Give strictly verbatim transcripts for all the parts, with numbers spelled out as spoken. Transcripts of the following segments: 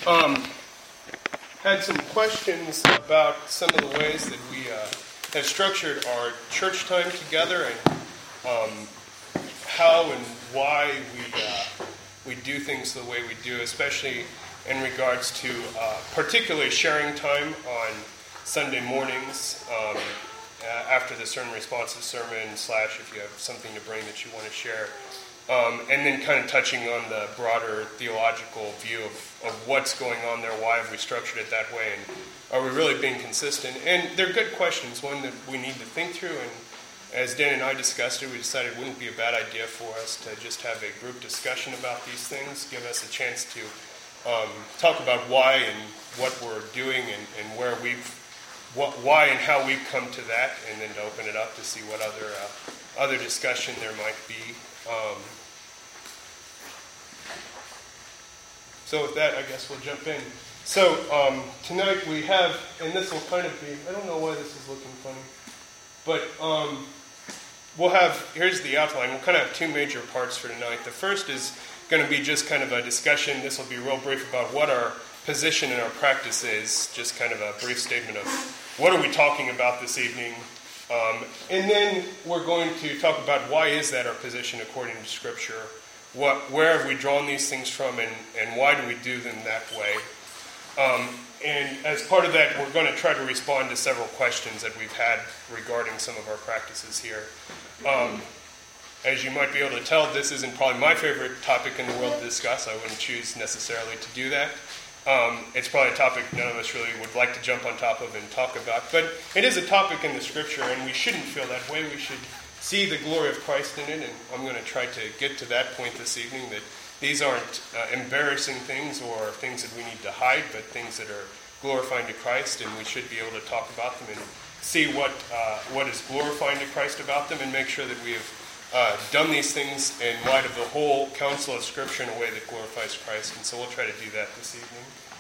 Um, had some questions about some of the ways that we uh, have structured our church time together, and um, how and why we uh, we do things the way we do, especially in regards to uh, particularly sharing time on Sunday mornings um, uh, after the sermon responses sermon, slash if you have something to bring that you want to share. Um, and then kind of touching on the broader theological view of, of what's going on there, why have we structured it that way, and are we really being consistent? And they're good questions, one that we need to think through, and as Dan and I discussed it, we decided it wouldn't be a bad idea for us to just have a group discussion about these things, give us a chance to um, talk about why and what we're doing and, and where we've, what, why and how we've come to that, and then to open it up to see what other uh, other discussion there might be. Um, so with that, I guess we'll jump in. So um, tonight we have, and this will kind of be, I don't know why this is looking funny, but um, we'll have, here's the outline. We'll kind of have two major parts for tonight. The first is going to be just kind of a discussion. This will be real brief about what our position and our practice is, just kind of a brief statement of what are we talking about this evening. Um, and then we're going to talk about why is that our position according to Scripture, what, where have we drawn these things from, and, and why do we do them that way. Um, and as part of that, we're going to try to respond to several questions that we've had regarding some of our practices here. Um, as you might be able to tell, this isn't probably my favorite topic in the world to discuss. I wouldn't choose necessarily to do that. Um, it's probably a topic none of us really would like to jump on top of and talk about, but it is a topic in the Scripture, and we shouldn't feel that way. We should see the glory of Christ in it, and I'm going to try to get to that point this evening, that these aren't uh, embarrassing things or things that we need to hide, but things that are glorifying to Christ, and we should be able to talk about them and see what uh, what is glorifying to Christ about them, and make sure that we have uh, done these things in light of the whole counsel of Scripture in a way that glorifies Christ. And so we'll try to do that this evening.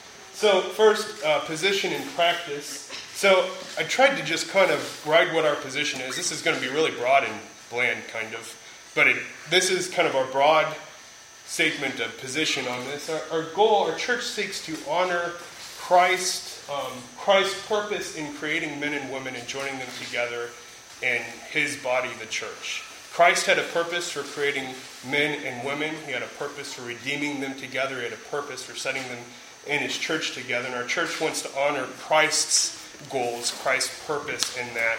So first, uh, position and practice. So I tried to just kind of write what our position is. This is going to be really broad and bland, kind of, but it, this is kind of our broad statement of position on this. Our, our goal, our church seeks to honor Christ, um, Christ's purpose in creating men and women and joining them together in His body, the church. Christ had a purpose for creating men and women. He had a purpose for redeeming them together. He had a purpose for setting them in His church together. And our church wants to honor Christ's goals, Christ's purpose in that.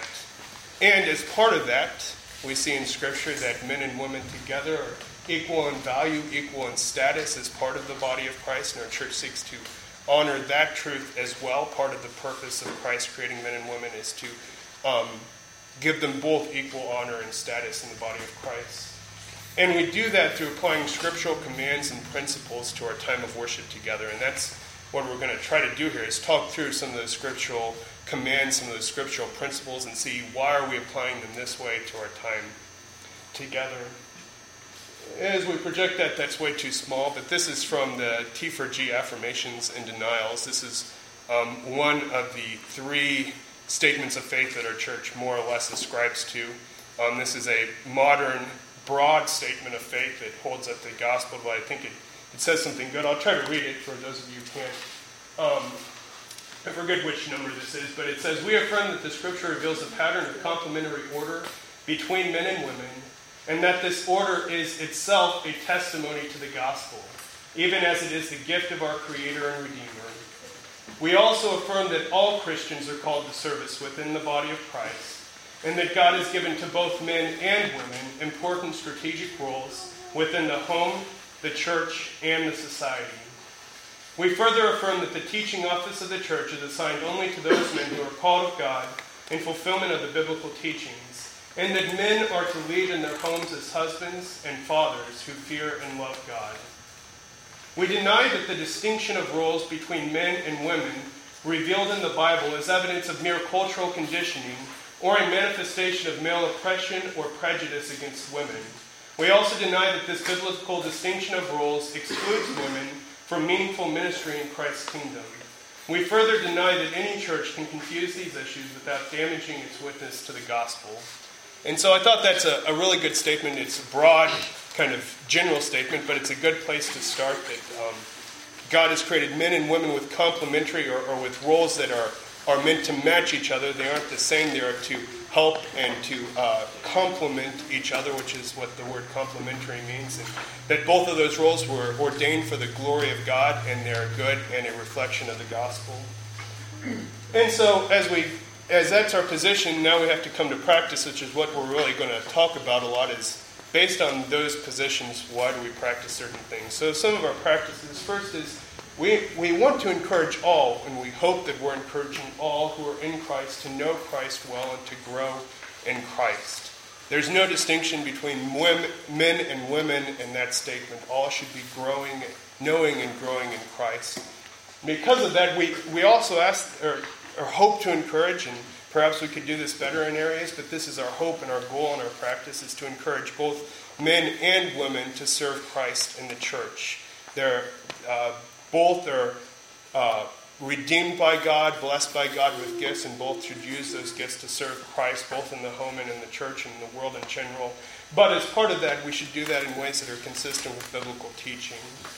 And as part of that, we see in Scripture that men and women together are equal in value, equal in status as part of the body of Christ. And our church seeks to honor that truth as well. Part of the purpose of Christ creating men and women is to um, give them both equal honor and status in the body of Christ. And we do that through applying scriptural commands and principles to our time of worship together. And that's what we're going to try to do here, is talk through some of those scriptural commands, some of those scriptural principles, and see why are we applying them this way to our time together. As we project that, that's way too small, but this is from the T four G Affirmations and Denials. This is um, one of the three statements of faith that our church more or less ascribes to. Um, this is a modern, broad statement of faith that holds up the gospel, but I think it, it says something good. I'll try to read it for those of you who can't. Um, I forget which number this is, but it says, "We affirm that the Scripture reveals a pattern of complementary order between men and women, and that this order is itself a testimony to the gospel, even as it is the gift of our Creator and Redeemer. We also affirm that all Christians are called to service within the body of Christ, and that God has given to both men and women important strategic roles within the home, the church, and the society. We further affirm that the teaching office of the church is assigned only to those men who are called of God in fulfillment of the biblical teachings, and that men are to lead in their homes as husbands and fathers who fear and love God. We deny that the distinction of roles between men and women revealed in the Bible is evidence of mere cultural conditioning or a manifestation of male oppression or prejudice against women. We also deny that this biblical distinction of roles excludes women from meaningful ministry in Christ's kingdom. We further deny that any church can confuse these issues without damaging its witness to the gospel." And so I thought that's a, a really good statement. It's a broad, kind of general statement, but it's a good place to start, that um, God has created men and women with complementary or, or with roles that are, are meant to match each other. They aren't the same. They are to help and to uh, complement each other, which is what the word complementary means. And that both of those roles were ordained for the glory of God, and they're good and a reflection of the gospel. And so as we as that's our position, now we have to come to practice, which is what we're really going to talk about a lot, is based on those positions, why do we practice certain things? So some of our practices, first is we, we want to encourage all, and we hope that we're encouraging all who are in Christ to know Christ well and to grow in Christ. There's no distinction between women, men and women in that statement. All should be growing, knowing and growing in Christ. Because of that, we, we also ask or, or hope to encourage, and perhaps we could do this better in areas, but this is our hope and our goal and our practice is to encourage both men and women to serve Christ in the church. They're uh, both are uh, redeemed by God, blessed by God with gifts, and both should use those gifts to serve Christ, both in the home and in the church and in the world in general. But as part of that, we should do that in ways that are consistent with biblical teaching.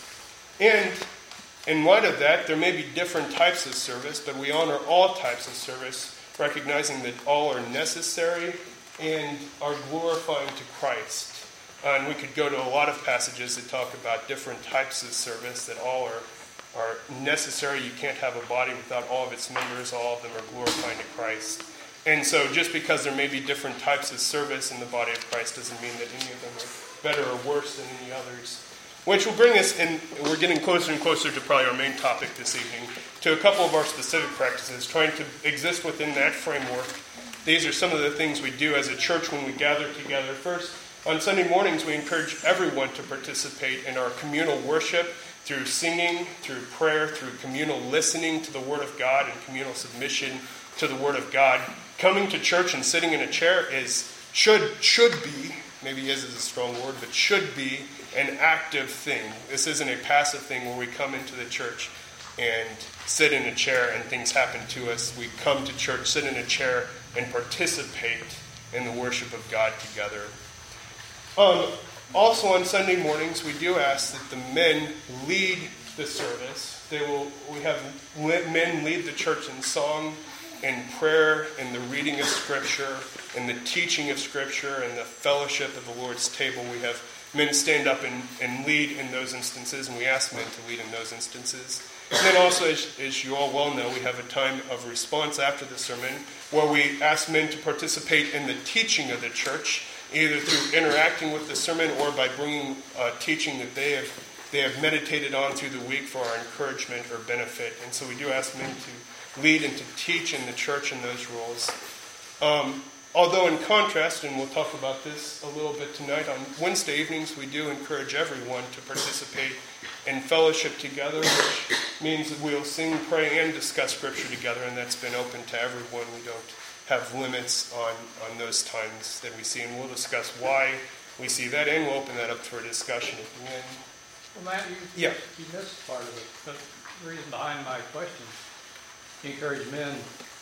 And in light of that, there may be different types of service, but we honor all types of service, recognizing that all are necessary and are glorifying to Christ. Uh, and we could go to a lot of passages that talk about different types of service, that all are, are necessary. You can't have a body without all of its members. All of them are glorifying to Christ. And so just because there may be different types of service in the body of Christ doesn't mean that any of them are better or worse than any others. Which will bring us, and we're getting closer and closer to probably our main topic this evening, to a couple of our specific practices, trying to exist within that framework. These are some of the things we do as a church when we gather together. First, on Sunday mornings, we encourage everyone to participate in our communal worship through singing, through prayer, through communal listening to the Word of God and communal submission to the Word of God. Coming to church and sitting in a chair is, should, should be, maybe is is a strong word, but should be an active thing. This isn't a passive thing where we come into the church and sit in a chair and things happen to us. We come to church, sit in a chair, and participate in the worship of God together. Um, also on Sunday mornings, we do ask that the men lead the service. They will. We have men lead the church in song, in prayer, in the reading of Scripture, in the teaching of Scripture, and the fellowship of the Lord's table. We have men stand up and, and lead in those instances, and we ask men to lead in those instances. And then also, as, as you all well know, we have a time of response after the sermon where we ask men to participate in the teaching of the church, either through interacting with the sermon or by bringing uh, teaching that they have they have meditated on through the week for our encouragement or benefit. And so we do ask men to lead and to teach in the church in those roles. Um, although in contrast, and we'll talk about this a little bit tonight, on Wednesday evenings we do encourage everyone to participate in fellowship together, which means that we'll sing, pray, and discuss Scripture together, and that's been open to everyone. We don't have limits on, on those times that we see, and we'll discuss why we see that, and we'll open that up for a discussion at the end. Well, Matt, you, yeah. you missed part of it. But the reason behind my question, encourage men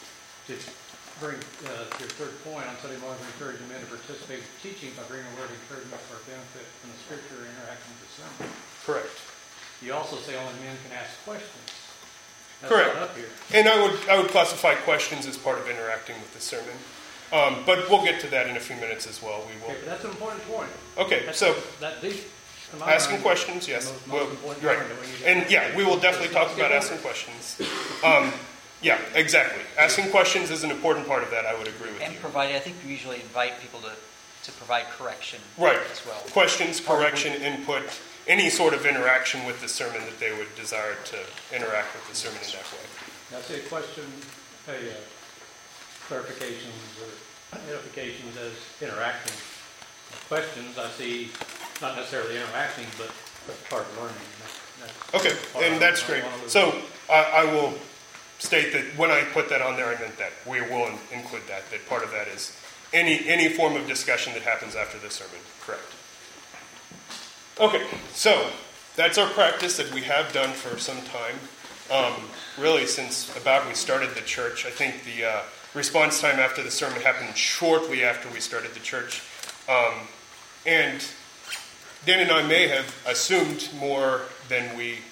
to bring, uh, to your third point on Sunday morning, encourage men to participate in teaching by bringing a word of encouragement for our benefit from the Scripture and interacting with the sermon. Correct. You also say only men can ask questions. That's Correct. not up here. And I would I would classify questions as part of interacting with the sermon. Um, but we'll get to that in a few minutes as well. We will. Okay, but that's an important point. Okay, That's, so that deep. in my asking mind, questions, yes. Most, We'll, most important right. point that we need to- And yeah, we will definitely talk about asking questions. Um, yeah, exactly. Asking questions is an important part of that. I would agree with And you. providing, I think we usually invite people to, to provide correction Right. as well. Questions, correction, input, any sort of interaction with the sermon that they would desire to interact with the sermon in that way. Now, say a question, a uh, clarifications or edifications as interacting. Questions, I see not necessarily interacting, but part of learning. That's Okay, part and of- that's I great. wanna lose- So I, I will state that when I put that on there, I meant that. We will in- include that, that part of that is any any form of discussion that happens after the sermon. Correct. Okay, so that's our practice that we have done for some time. Um, really, since about we started the church. I think the uh, response time after the sermon happened shortly after we started the church. Um, and Dan and I may have assumed more than we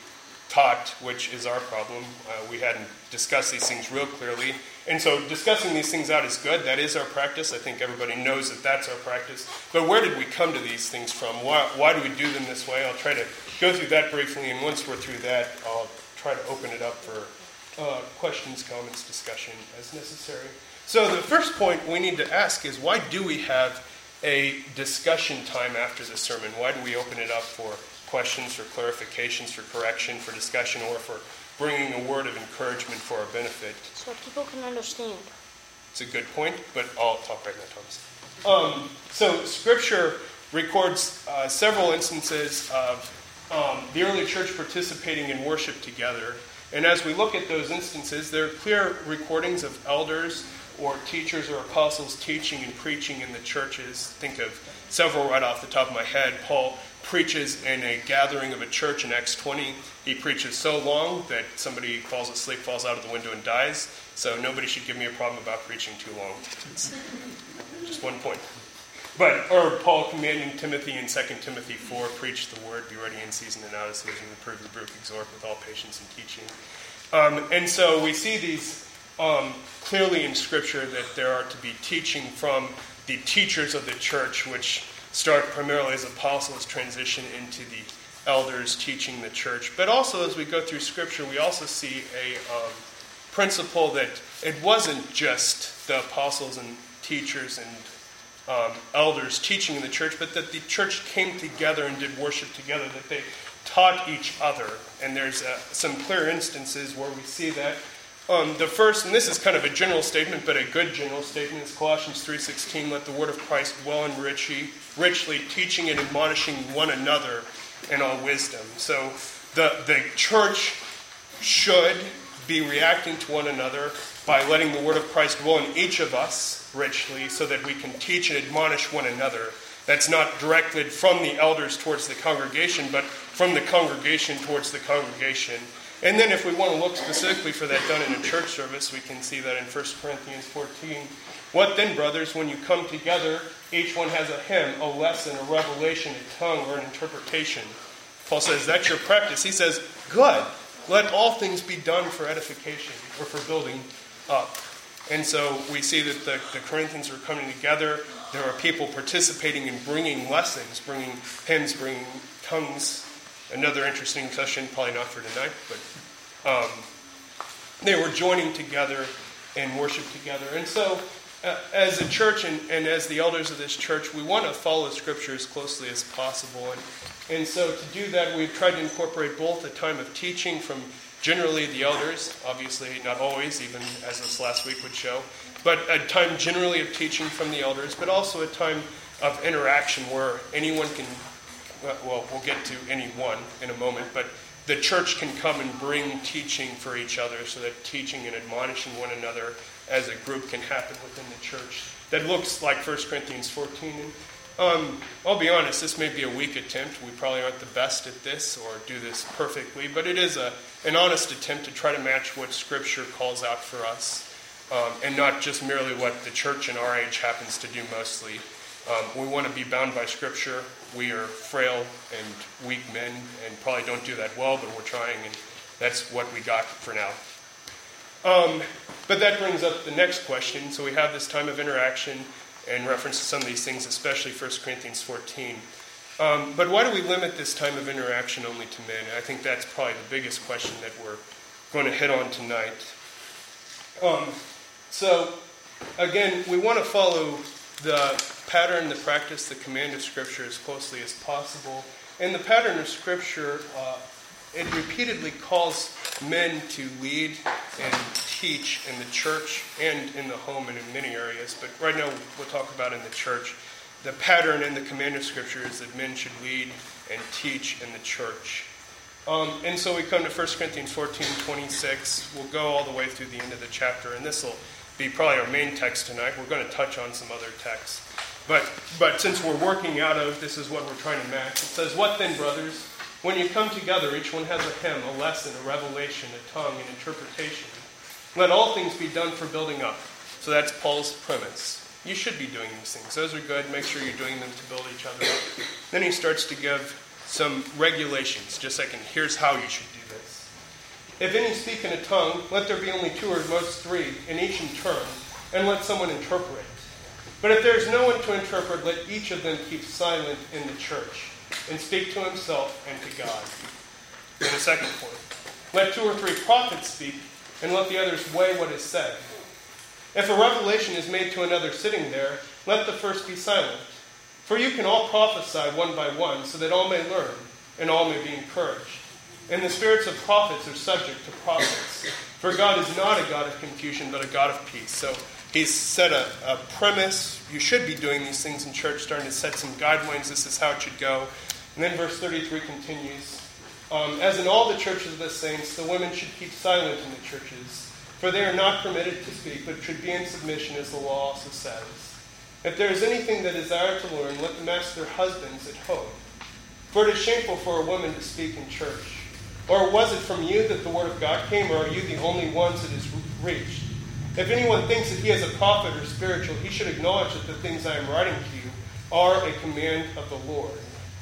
taught, which is our problem. Uh, we hadn't discussed these things real clearly. And so discussing these things out is good. That is our practice. I think everybody knows that that's our practice. But where did we come to these things from? Why, why do we do them this way? I'll try to go through that briefly, and once we're through that, I'll try to open it up for uh, questions, comments, discussion as necessary. So the first point we need to ask is, why do we have a discussion time after the sermon? Why do we open it up for questions, for clarifications, for correction, for discussion, or for bringing a word of encouragement for our benefit? So people can understand. It's a good point, but I'll talk right now, Thomas. Um, so Scripture records uh, several instances of um, the early church participating in worship together. And as we look at those instances, there are clear recordings of elders or teachers or apostles teaching and preaching in the churches. Think of several right off the top of my head. Paul preaches in a gathering of a church in Acts twenty. He preaches so long that somebody falls asleep, falls out of the window, and dies. So nobody should give me a problem about preaching too long. It's just one point. But, or Paul commanding Timothy in Second Timothy four, preach the word, be ready in season and out of season, reprove, rebuke, exhort with all patience and teaching. Um, and so we see these um, clearly in Scripture that there are to be teaching from the teachers of the church, which start primarily as apostles, transition into the elders teaching the church. But also as we go through Scripture, we also see a um, principle that it wasn't just the apostles and teachers and um, elders teaching in the church, but that the church came together and did worship together, that they taught each other. And there's uh, some clear instances where we see that. Um, the first, and this is kind of a general statement, but a good general statement, is Colossians three sixteen, let the word of Christ dwell in richly, richly, teaching and admonishing one another in all wisdom. So the, the church should be reacting to one another by letting the word of Christ dwell in each of us richly, so that we can teach and admonish one another. That's not directed from the elders towards the congregation, but from the congregation towards the congregation. And then if we want to look specifically for that done in a church service, we can see that in First Corinthians fourteen. What then, brothers, when you come together, each one has a hymn, a lesson, a revelation, a tongue, or an interpretation. Paul says, that's your practice. He says, good. Let all things be done for edification, or for building up. And so we see that the, the Corinthians are coming together. There are people participating in bringing lessons, bringing hymns, bringing tongues. Another interesting session, probably not for tonight, but um, they were joining together and worship together. And so uh, as a church and, and as the elders of this church, we want to follow Scripture as closely as possible. And, and so to do that, we've tried to incorporate both a time of teaching from generally the elders, obviously not always, even as this last week would show, but a time generally of teaching from the elders, but also a time of interaction where anyone can, well, we'll get to anyone in a moment, but the church can come and bring teaching for each other, so that teaching and admonishing one another as a group can happen within the church. That looks like First Corinthians fourteen. And, um, I'll be honest, this may be a weak attempt. We probably aren't the best at this or do this perfectly, but it is a, an honest attempt to try to match what Scripture calls out for us, um, and not just merely what the church in our age happens to do mostly. Um, we want to be bound by Scripture. We are frail and weak men and probably don't do that well, but we're trying, and that's what we got for now. Um, but that brings up the next question. So we have this time of interaction in reference to some of these things, especially First Corinthians fourteen. Um, but why do we limit this time of interaction only to men? I think that's probably the biggest question that we're going to hit on tonight. Um, so, again, we want to follow the pattern, the practice, the command of Scripture as closely as possible. And the pattern of Scripture, uh, it repeatedly calls men to lead and teach in the church and in the home and in many areas. But right now we'll talk about in the church. The pattern and the command of Scripture is that men should lead and teach in the church. Um, and so we come to First Corinthians fourteen twenty-six. We'll go all the way through the end of the chapter, and this will be probably our main text tonight. We're going to touch on some other texts. But, but since we're working out of, this is what we're trying to match. It says, what then, brothers? When you come together, each one has a hymn, a lesson, a revelation, a tongue, an interpretation. Let all things be done for building up. So that's Paul's premise. You should be doing these things. Those are good. Make sure you're doing them to build each other up. Then he starts to give some regulations, just like in here's how you should do this. If any speak in a tongue, let there be only two or most three, and each in turn, and let someone interpret. But if there is no one to interpret, let each of them keep silent in the church, and speak to himself and to God. And the second point, let two or three prophets speak, and let the others weigh what is said. If a revelation is made to another sitting there, let the first be silent. For you can all prophesy one by one, so that all may learn, and all may be encouraged. And the spirits of prophets are subject to prophets. For God is not a God of confusion, but a God of peace. So he's set a, a premise. You should be doing these things in church, starting to set some guidelines. This is how it should go. And then verse thirty-three continues. Um, As in all the churches of the saints, the women should keep silent in the churches. For they are not permitted to speak, but should be in submission, as the law also says. If there is anything that desire to learn, let them ask their husbands at home. For it is shameful for a woman to speak in church. Or was it from you that the word of God came, or are you the only ones it has reached? If anyone thinks that he is a prophet or spiritual, he should acknowledge that the things I am writing to you are a command of the Lord.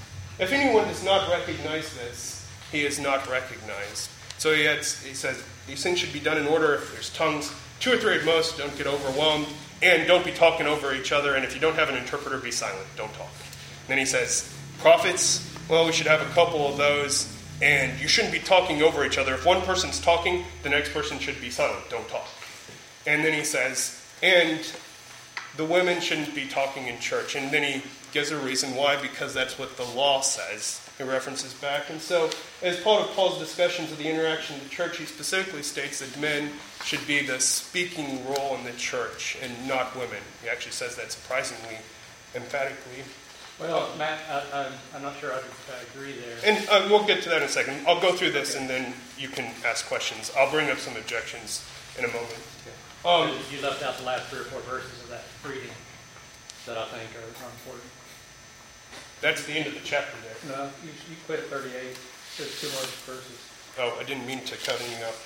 If anyone does not recognize this, he is not recognized. So he, adds, he says, these things should be done in order. If there's tongues, two or three at most, don't get overwhelmed. And don't be talking over each other. And if you don't have an interpreter, be silent. Don't talk. And then he says, prophets, well, we should have a couple of those. And you shouldn't be talking over each other. If one person's talking, the next person should be silent. Don't talk. And then he says, and the women shouldn't be talking in church. And then he gives a reason why, because that's what the law says. He references back. And so, as part of Paul's discussions of the interaction in the church, he specifically states that men should be the speaking role in the church and not women. He actually says that surprisingly emphatically. Well, Matt, I, I, I'm not sure I, I agree there. And uh, we'll get to that in a second. I'll go through this, okay, and then you can ask questions. I'll bring up some objections in a moment. Okay. Um, you left out the last three or four verses of that reading that I think are, are important. That's the end of the chapter there. No, you, you quit at thirty-eight. There's two more verses. Oh, I didn't mean to cut anything up.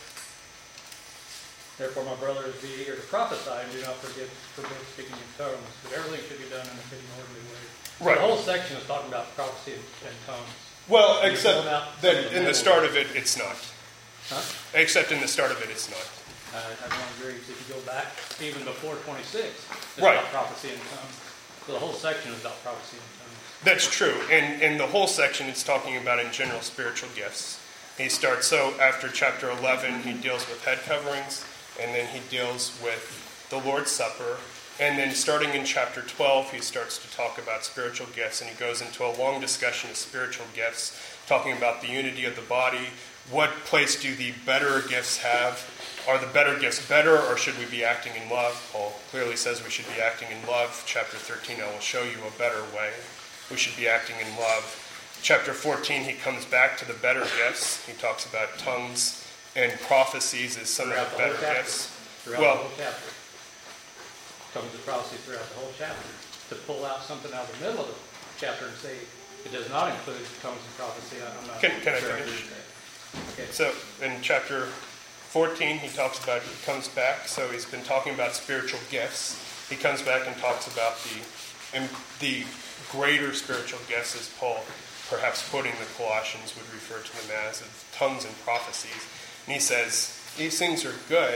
Therefore, my brothers, be eager to prophesy, and do not forget forbid speaking in tongues, but everything should be done in a fitting orderly way. So right. The whole section is talking about prophecy and, and tongues. Well, and except that in the start of it, it's not. Huh? Except in the start of it, it's not. Uh, I don't agree. If you go back even before twenty-six, it's right. about prophecy and tongues. So the whole section is about prophecy and tongues. That's true. And in the whole section, it's talking about in general spiritual gifts. He starts, so after chapter eleven, he deals with head coverings, and then he deals with the Lord's Supper. And then starting in chapter twelve, he starts to talk about spiritual gifts, and he goes into a long discussion of spiritual gifts, talking about the unity of the body. What place do the better gifts have? Are the better gifts better, or should we be acting in love? Paul clearly says we should be acting in love. Chapter thirteen, I will show you a better way. We should be acting in love. Chapter fourteen, he comes back to the better gifts. He talks about tongues and prophecies as some throughout of the, the better chapter. gifts. Throughout well, the whole chapter. Tongues and prophecy throughout the whole chapter. To pull out something out of the middle of the chapter and say it does not include tongues and prophecy, I'm not Can, can sure I I finish? agree with that. Okay. So in chapter fourteen, he talks about, he comes back, so he's been talking about spiritual gifts. He comes back and talks about the and the greater spiritual gifts, as Paul, perhaps quoting the Colossians, would refer to them as, of tongues and prophecies. And he says, these things are good,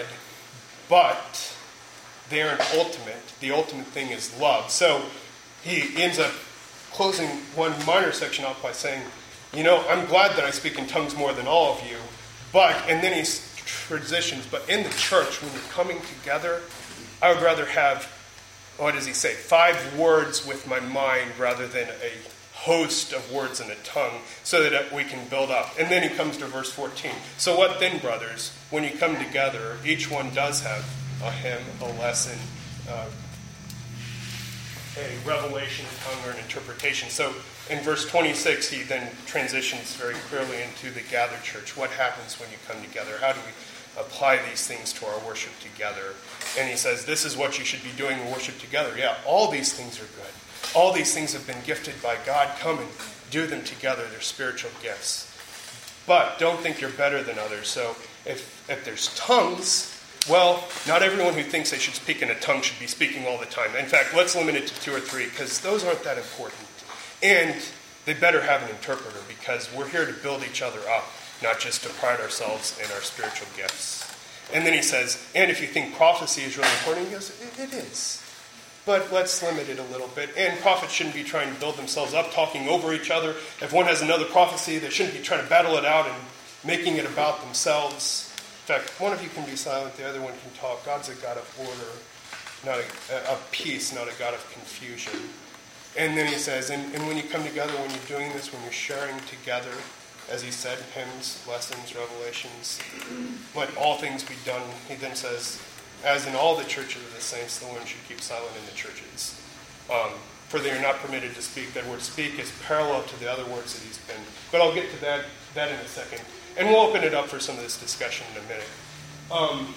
but they aren't ultimate. The ultimate thing is love. So he ends up closing one minor section off by saying, you know, I'm glad that I speak in tongues more than all of you, but, and then he transitions, but in the church, when you're coming together, I would rather have, what does he say, five words with my mind rather than a host of words in a tongue, so that we can build up. And then he comes to verse fourteen. So what then, brothers? When you come together, each one does have a hymn, a lesson, uh, a revelation, a tongue, or an interpretation. So in verse twenty-six, he then transitions very clearly into the gathered church. What happens when you come together? How do we apply these things to our worship together? And he says, this is what you should be doing in worship together. Yeah, all these things are good. All these things have been gifted by God. Come and do them together. They're spiritual gifts. But don't think you're better than others. So if, if there's tongues, well, not everyone who thinks they should speak in a tongue should be speaking all the time. In fact, let's limit it to two or three, because those aren't that important. And they better have an interpreter, because we're here to build each other up. not just to pride ourselves in our spiritual gifts. And then he says, and if you think prophecy is really important, he goes, it, it is. But let's limit it a little bit. And prophets shouldn't be trying to build themselves up, talking over each other. If one has another prophecy, they shouldn't be trying to battle it out and making it about themselves. In fact, one of you can be silent, the other one can talk. God's a God of order, not a, a peace, not a God of confusion. And then he says, and, and when you come together, when you're doing this, when you're sharing together, as he said, hymns, lessons, revelations, let all things be done. He then says, as in all the churches of the saints, the women should keep silent in the churches. Um, for they are not permitted to speak. That word speak is parallel to the other words that he's been. But I'll get to that, that in a second. And we'll open it up for some of this discussion in a minute. Um,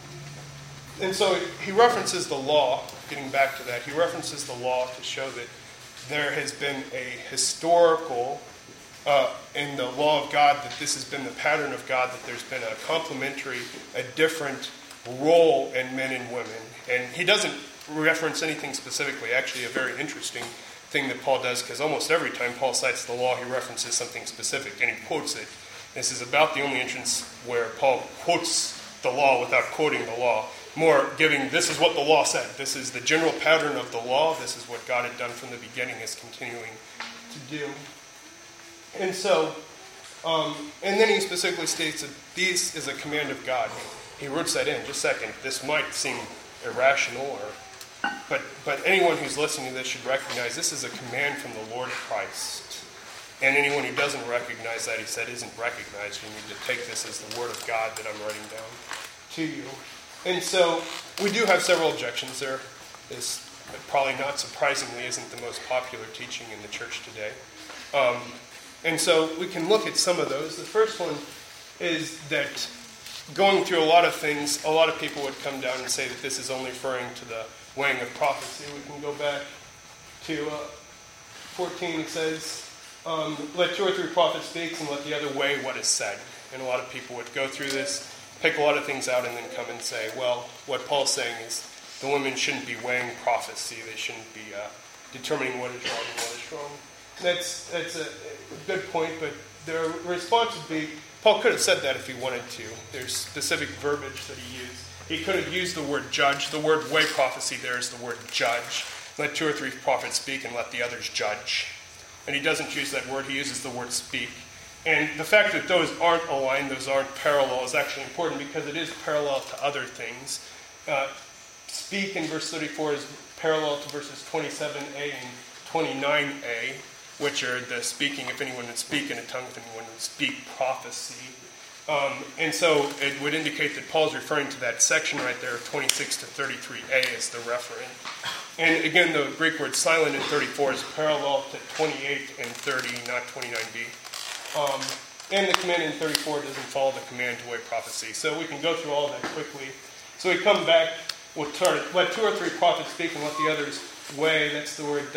and so he references the law, getting back to that. He references the law to show that there has been a historical, uh, in the law of God, that this has been the pattern of God, that there's been a complementary, a different role in men and women. And he doesn't reference anything specifically. Actually, a very interesting thing that Paul does, because almost every time Paul cites the law, he references something specific, and he quotes it. This is about the only instance where Paul quotes the law without quoting the law. More giving, this is what the law said. This is the general pattern of the law. This is what God had done from the beginning, is continuing to do. And so, um, and then he specifically states that this is a command of God. He roots that in. Just a second. This might seem irrational, or, but but anyone who's listening to this should recognize this is a command from the Lord Christ. And anyone who doesn't recognize that, he said, isn't recognized. You need to take this as the word of God that I'm writing down to you. And so we do have several objections. There is probably not surprisingly isn't the most popular teaching in the church today. Um, and so we can look at some of those. The first one is that going through a lot of things, a lot of people would come down and say that this is only referring to the weighing of prophecy. We can go back to uh, fourteen. It says, um, let two or three prophets speak and let the other weigh what is said. And a lot of people would go through this, pick a lot of things out, and then come and say, well, what Paul's saying is the women shouldn't be weighing prophecy. They shouldn't be uh, determining what is wrong and what is wrong. That's, that's a good point, but their response would be, Paul could have said that if he wanted to. There's specific verbiage that he used. He could have used the word judge. The word weigh prophecy there is the word judge. Let two or three prophets speak and let the others judge. And he doesn't use that word. He uses the word speak. And the fact that those aren't aligned, those aren't parallel, is actually important because it is parallel to other things. Uh, speak in verse thirty-four is parallel to verses twenty-seven a and twenty-nine a, which are the speaking, if anyone would speak in a tongue, if anyone would speak prophecy. Um, and so it would indicate that Paul's referring to that section right there, twenty-six to thirty-three a as the referent. And again, the Greek word silent in thirty-four is parallel to twenty-eight and thirty, not twenty-nine b. Um, and the command in thirty-four doesn't follow the command to weigh prophecy. So we can go through all that quickly. So we come back, we'll turn it, let two or three prophets speak and let the others weigh. That's the word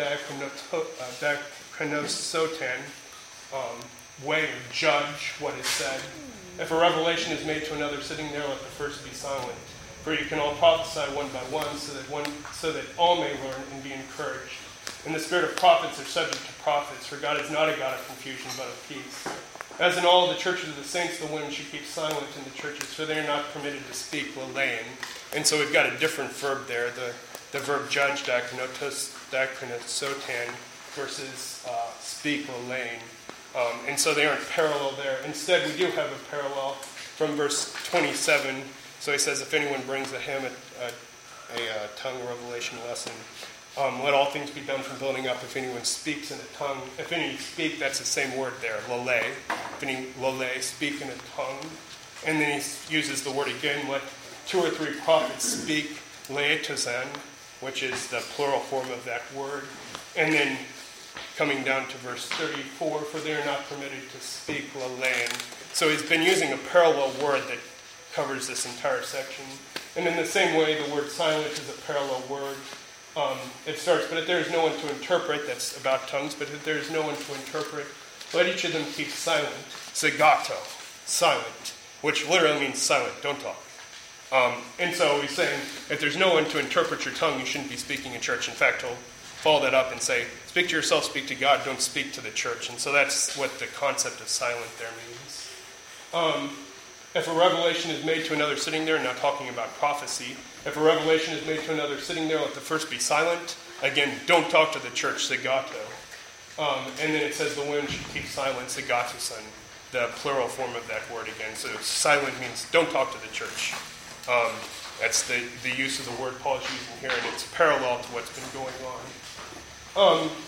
diakrinosotan, um, weigh or judge what is said. If a revelation is made to another sitting there, let the first be silent. For you can all prophesy one by one, so that one, so that all may learn and be encouraged. And the spirit of prophets are subject to prophets, for God is not a God of confusion, but of peace. As in all the churches of the saints, the women should keep silent in the churches, for they are not permitted to speak, lalein. And so we've got a different verb there, the, the verb judge, diakrinotos, diakrinosotan, versus uh, speak, lalein. Um, and so they aren't parallel there. Instead, we do have a parallel from verse twenty-seven. So he says, if anyone brings a hymn, a, a, a, a tongue revelation lesson, um, let all things be done from building up. If anyone speaks in a tongue, if any speak, that's the same word there, lale. If any lale, speak in a tongue. And then he uses the word again, let two or three prophets speak, laetozan, which is the plural form of that word. And then coming down to verse thirty-four, for they are not permitted to speak lalein. So he's been using a parallel word that covers this entire section. And in the same way, the word silent is a parallel word. Um, it starts, but if there is no one to interpret, that's about tongues, but if there is no one to interpret, let each of them keep silent. Segato, silent, which literally means silent, don't talk. Um, and so he's saying, if there's no one to interpret your tongue, you shouldn't be speaking in church. In fact, he'll follow that up and say, speak to yourself, speak to God, don't speak to the church. And so that's what the concept of silent there means. Um, if a revelation is made to another sitting there, not talking about prophecy, if a revelation is made to another sitting there, let the first be silent. Again, don't talk to the church, segato. Um, and then it says the women should keep silent, segatoson, the plural form of that word again. So silent means don't talk to the church. Um, that's the, the use of the word Paul is using here, and it's parallel to what's been going on. Um,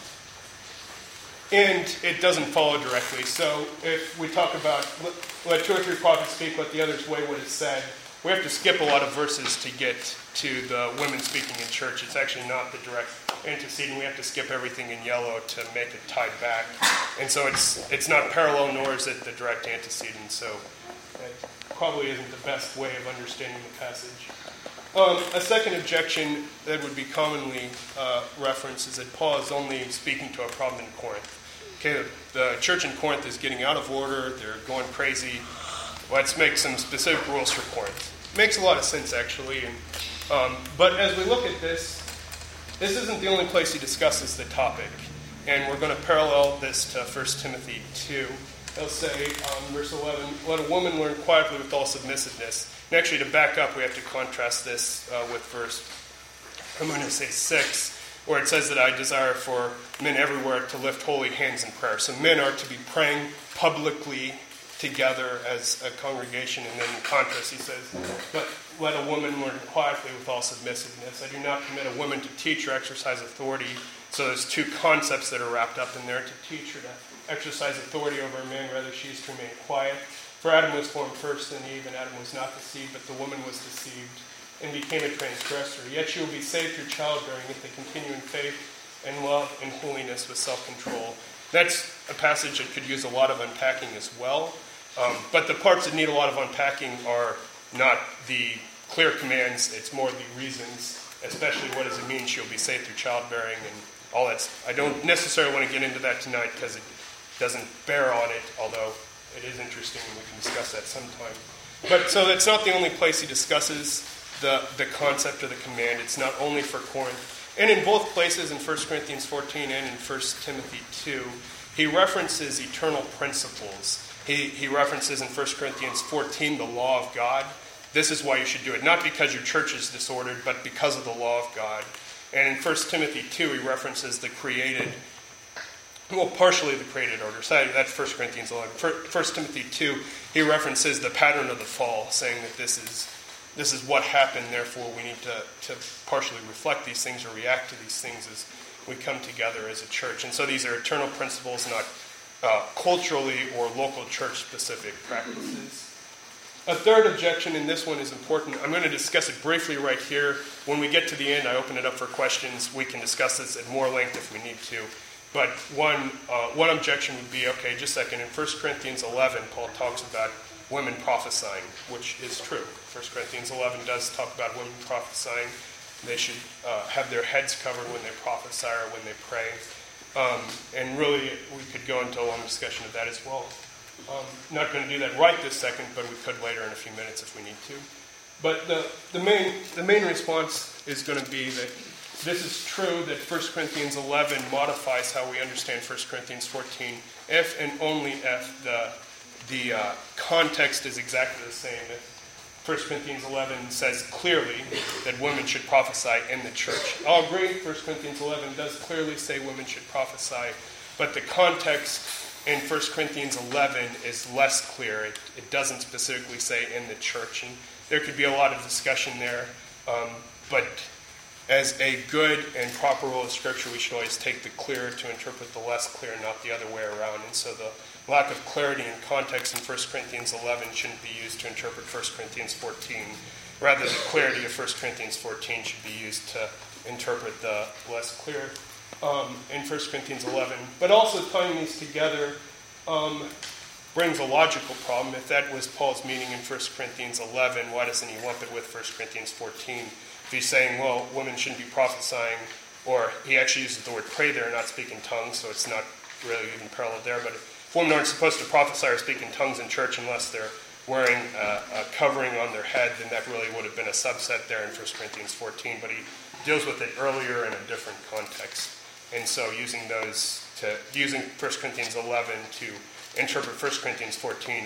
and it doesn't follow directly. So if we talk about let, let two or three prophets speak, let the others weigh what is said, we have to skip a lot of verses to get to the women speaking in church. It's actually not the direct antecedent. We have to skip everything in yellow to make it tied back. And so it's it's not parallel, nor is it the direct antecedent. So it probably isn't the best way of understanding the passage. Um, a second objection that would be commonly uh, referenced is that Paul is only speaking to a problem in Corinth. Okay, the, the church in Corinth is getting out of order. They're going crazy. Let's make some specific rules for Corinth. Makes a lot of sense, actually. And, um, but as we look at this, this isn't the only place he discusses the topic. And we're going to parallel this to First Timothy two. He'll say, um, verse eleven, let a woman learn quietly with all submissiveness. And actually, to back up, we have to contrast this uh, with verse, I'm going to say six, where it says that I desire for men everywhere to lift holy hands in prayer. So men are to be praying publicly together as a congregation. And then in contrast, he says, but let a woman learn quietly with all submissiveness. I do not permit a woman to teach or exercise authority. So there's two concepts that are wrapped up in there: to teach or to exercise authority over a man, rather she is to remain quiet. For Adam was formed first, then Eve, and Adam was not deceived, but the woman was deceived and became a transgressor. Yet she will be saved through childbearing if they continue in faith and love and holiness with self-control. That's a passage that could use a lot of unpacking as well. Um, but the parts that need a lot of unpacking are not the clear commands, it's more the reasons, especially what does it mean she'll be saved through childbearing and all that. I don't necessarily want to get into that tonight because it doesn't bear on it, although it is interesting and we can discuss that sometime. But so that's not the only place he discusses the, the concept of the command. It's not only for Corinth. And in both places, in First Corinthians fourteen and in First Timothy two, he references eternal principles. He, he references in First Corinthians fourteen the law of God. This is why you should do it. Not because your church is disordered, but because of the law of God. And in First Timothy two, he references the created, well, partially the created order. So that's First Corinthians eleven. First Timothy two, he references the pattern of the fall, saying that this is this is what happened, therefore we need to, to partially reflect these things or react to these things as we come together as a church. And so these are eternal principles, not uh, culturally or local church-specific practices. A third objection, and this one is important. I'm going to discuss it briefly right here. When we get to the end, I open it up for questions. We can discuss this at more length if we need to. But one uh, one objection would be, okay, just a second. In First Corinthians eleven, Paul talks about women prophesying, which is true. First Corinthians eleven does talk about women prophesying. They should uh, have their heads covered when they prophesy or when they pray. Um, and really, we could go into a long discussion of that as well. Um, not going to do that right this second, but we could later in a few minutes if we need to. But the, the main the main response is going to be that this is true that First Corinthians eleven modifies how we understand First Corinthians fourteen if and only if the the uh, context is exactly the same. If First Corinthians eleven says clearly that women should prophesy in the church. I'll agree, First Corinthians eleven does clearly say women should prophesy, but the context in First Corinthians eleven is less clear. It, it doesn't specifically say in the church, and there could be a lot of discussion there. Um, but as a good and proper rule of Scripture, we should always take the clear to interpret the less clear, not the other way around. And so the lack of clarity and context in First Corinthians eleven shouldn't be used to interpret First Corinthians fourteen. Rather, the clarity of First Corinthians fourteen should be used to interpret the less clear um, in First Corinthians eleven. But also tying these together um, brings a logical problem. If that was Paul's meaning in First Corinthians eleven, why doesn't he lump it with First Corinthians fourteen? If he's saying, well, women shouldn't be prophesying, or he actually uses the word pray there, not speak in tongues, so it's not really even parallel there. But if women aren't supposed to prophesy or speak in tongues in church unless they're wearing a, a covering on their head, then that really would have been a subset there in First Corinthians fourteen. But he deals with it earlier in a different context. And so using those to using First Corinthians eleven to interpret First Corinthians fourteen is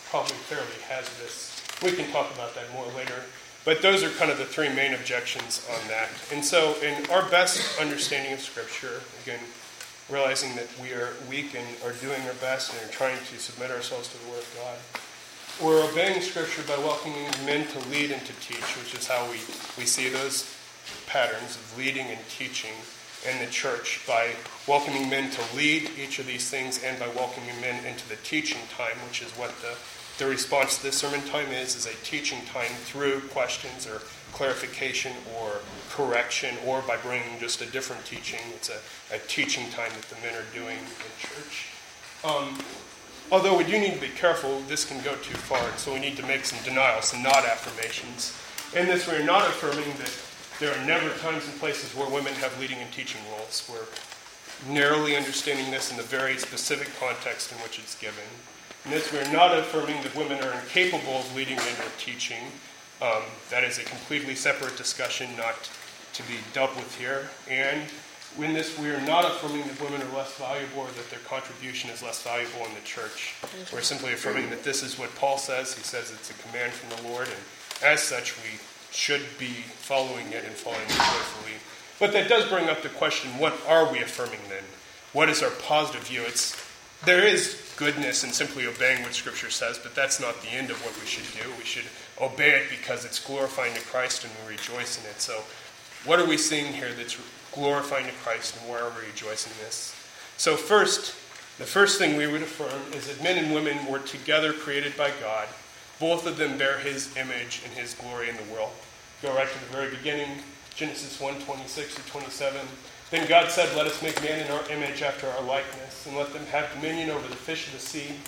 probably fairly hazardous. We can talk about that more later. But those are kind of the three main objections on that. And so in our best understanding of Scripture, again, realizing that we are weak and are doing our best and are trying to submit ourselves to the Word of God, we're obeying Scripture by welcoming men to lead and to teach, which is how we, we see those patterns of leading and teaching in the church, by welcoming men to lead each of these things and by welcoming men into the teaching time, which is what the The response to this sermon time is, is a teaching time through questions or clarification or correction, or by bringing just a different teaching. It's a, a teaching time that the men are doing in church. Um, although we do need to be careful, this can go too far, and so we need to make some denials, some not affirmations. In this, we are not affirming that there are never times and places where women have leading and teaching roles. We're narrowly understanding this in the very specific context in which it's given. In this, we're not affirming that women are incapable of leading and or teaching. Um, that is a completely separate discussion, not to be dealt with here. And in this, we are not affirming that women are less valuable or that their contribution is less valuable in the church. We're simply affirming that this is what Paul says. He says it's a command from the Lord, and as such, we should be following it and following it joyfully. But that does bring up the question, what are we affirming then? What is our positive view? It's There is goodness in simply obeying what Scripture says, but that's not the end of what we should do. We should obey it because it's glorifying to Christ and we rejoice in it. So what are we seeing here that's glorifying to Christ, and where are we rejoicing in this? So first, the first thing we would affirm is that men and women were together created by God. Both of them bear His image and His glory in the world. Go right to the very beginning, Genesis one, twenty-six to twenty-seven. Then God said, "Let us make man in our image after our likeness, and let them have dominion over the fish of the sea,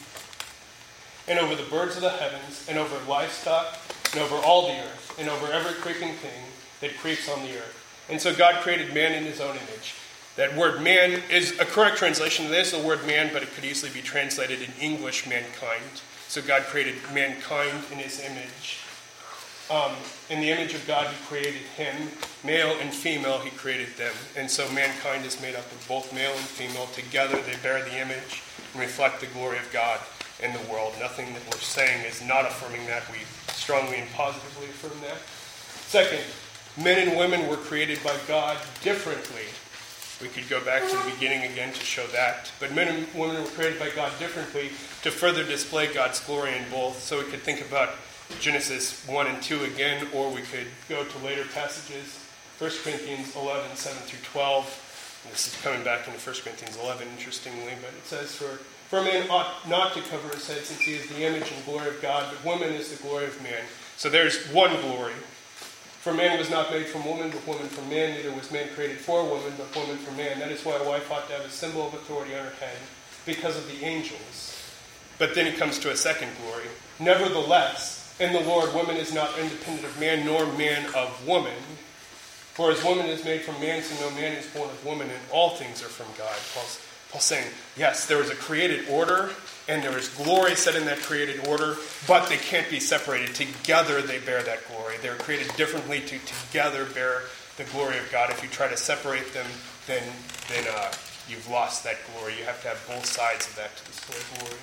and over the birds of the heavens, and over livestock, and over all the earth, and over every creeping thing that creeps on the earth." And so God created man in His own image. That word man is a correct translation. It is the word man, but it could easily be translated in English, mankind. So God created mankind in His image. Um, in the image of God, He created him. Male and female, He created them. And so mankind is made up of both male and female. Together, they bear the image and reflect the glory of God in the world. Nothing that we're saying is not affirming that. We strongly and positively affirm that. Second, men and women were created by God differently. We could go back to the beginning again to show that. But men and women were created by God differently to further display God's glory in both. So we could think about Genesis one and two again, or we could go to later passages, First Corinthians eleven, seven through twelve. And this is coming back into First Corinthians eleven, interestingly, but it says, For, for a man ought not to cover his head, since he is the image and glory of God, but woman is the glory of man. So there's one glory. For man was not made from woman, but woman from man. Neither was man created for woman, but woman from man. That is why a wife ought to have a symbol of authority on her head, because of the angels. But then he comes to a second glory. Nevertheless, in the Lord, woman is not independent of man, nor man of woman. For as woman is made from man, so no man is born of woman, and all things are from God. Paul's, Paul's saying, yes, there is a created order, and there is glory set in that created order, but they can't be separated. Together they bear that glory. They're created differently to together bear the glory of God. If you try to separate them, then, then uh, you've lost that glory. You have to have both sides of that to display glory.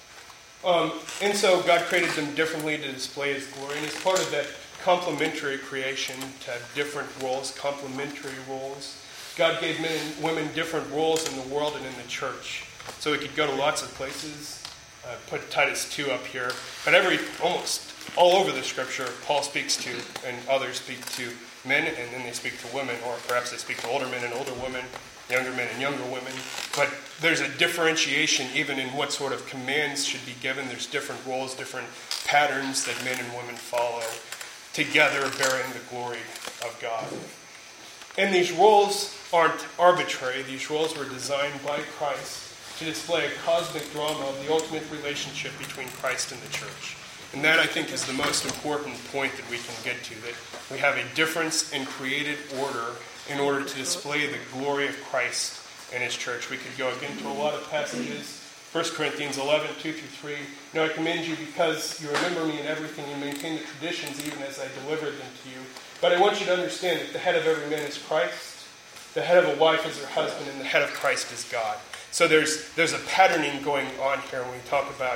Um, and so God created them differently to display His glory. And as part of that complementary creation, to have different roles, complementary roles, God gave men and women different roles in the world and in the church. So we could go to lots of places. Uh, put Titus two up here. But every, almost all over the Scripture, Paul speaks to, and others speak to men, and then they speak to women, or perhaps they speak to older men and older women, younger men and younger women. But there's a differentiation even in what sort of commands should be given. There's different roles, different patterns that men and women follow, together bearing the glory of God. And these roles aren't arbitrary. These roles were designed by Christ to display a cosmic drama of the ultimate relationship between Christ and the church. And that, I think, is the most important point that we can get to, that we have a difference in created order in order to display the glory of Christ and His church. We could go again to a lot of passages. First Corinthians eleven, two through three. Now I commend you because you remember me in everything and maintain the traditions even as I delivered them to you. But I want you to understand that the head of every man is Christ, the head of a wife is her husband, and the head of Christ is God. So there's there's a patterning going on here when we talk about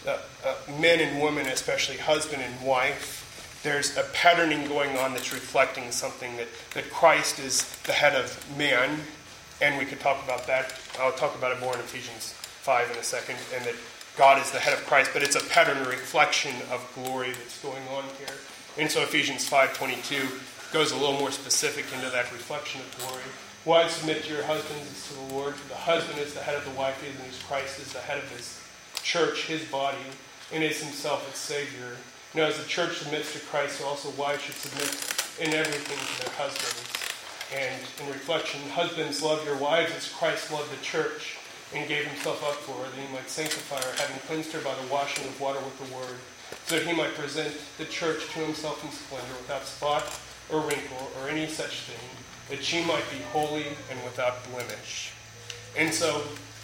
uh, uh, men and women, especially husband and wife, there's a patterning going on that's reflecting something that, that Christ is the head of man, and we could talk about that. I'll talk about it more in Ephesians five in a second, and that God is the head of Christ, but it's a pattern, a reflection of glory that's going on here. And so Ephesians five twenty-two goes a little more specific into that reflection of glory. Wives, submit to your husbands as to the Lord. For the husband is the head of the wife, even as Christ is the head of his church, his body, and is himself its Savior. Now, as the church submits to Christ, so also wives should submit in everything to their husbands. And in reflection, husbands, love your wives as Christ loved the church and gave himself up for her, that he might sanctify her, having cleansed her by the washing of water with the word, so that he might present the church to himself in splendor, without spot or wrinkle or any such thing, that she might be holy and without blemish. And so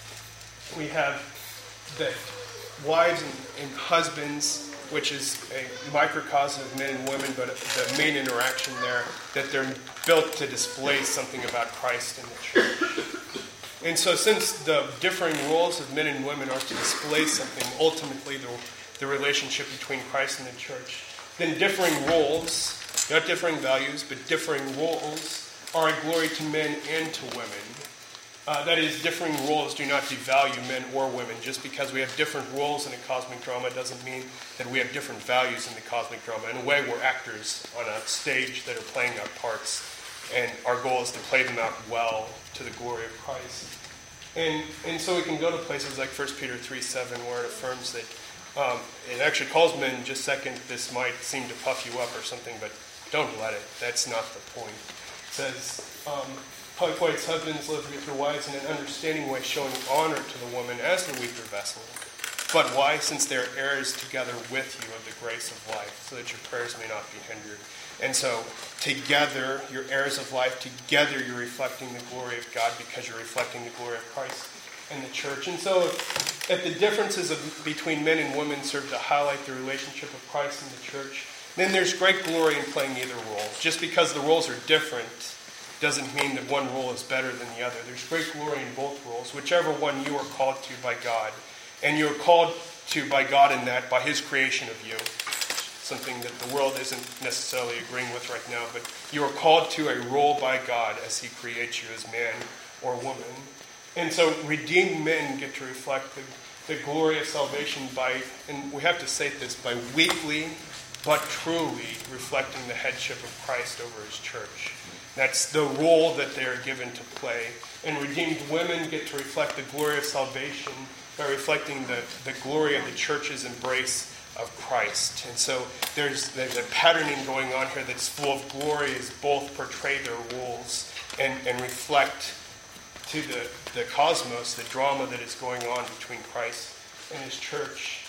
we have that wives and, and husbands, which is a microcosm of men and women, but the main interaction there, that they're built to display something about Christ in the church. And so since the differing roles of men and women are to display something, ultimately the, the relationship between Christ and the church, then differing roles, not differing values, but differing roles, are a glory to men and to women. Uh, that is, differing roles do not devalue men or women. Just because we have different roles in a cosmic drama doesn't mean that we have different values in the cosmic drama. In a way, we're actors on a stage that are playing out parts, and our goal is to play them out well to the glory of Christ. And and so we can go to places like First Peter three seven, where it affirms that um, it actually calls men, just second, this might seem to puff you up or something, but don't let it. That's not the point. It says, um, likewise, husbands, live with your wives in an understanding way, showing honor to the woman as the weaker vessel. But why? Since they are heirs together with you of the grace of life, so that your prayers may not be hindered. And so, together, you're heirs of life. Together, you're reflecting the glory of God because you're reflecting the glory of Christ and the church. And so, if, if the differences of, between men and women serve to highlight the relationship of Christ and the church, then there's great glory in playing either role. Just because the roles are different doesn't mean that one role is better than the other. There's great glory in both roles, whichever one you are called to by God. And you're called to by God in that, by his creation of you. Something that the world isn't necessarily agreeing with right now, but you are called to a role by God as he creates you as man or woman. And so redeemed men get to reflect the, the glory of salvation by, and we have to say this, by weekly but truly reflecting the headship of Christ over his church. That's the role that they are given to play. And redeemed women get to reflect the glory of salvation by reflecting the, the glory of the church's embrace of Christ. And so there's, there's a patterning going on here that's full of glory as both portray their roles and, and reflect to the, the cosmos, the drama that is going on between Christ and his church.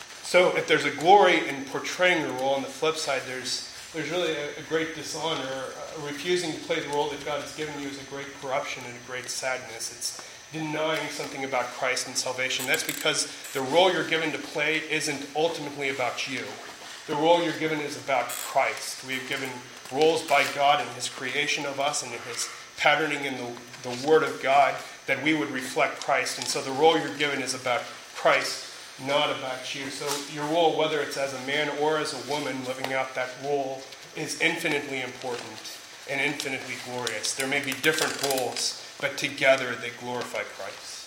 So if there's a glory in portraying the role, on the flip side, there's there's really a, a great dishonor. Uh, refusing to play the role that God has given you is a great corruption and a great sadness. It's denying something about Christ and salvation. That's because the role you're given to play isn't ultimately about you. The role you're given is about Christ. We've given roles by God in his creation of us and in his patterning in the, the Word of God that we would reflect Christ. And so the role you're given is about Christ, not about you. So your role, whether it's as a man or as a woman living out that role, is infinitely important and infinitely glorious. There may be different roles, but together they glorify Christ.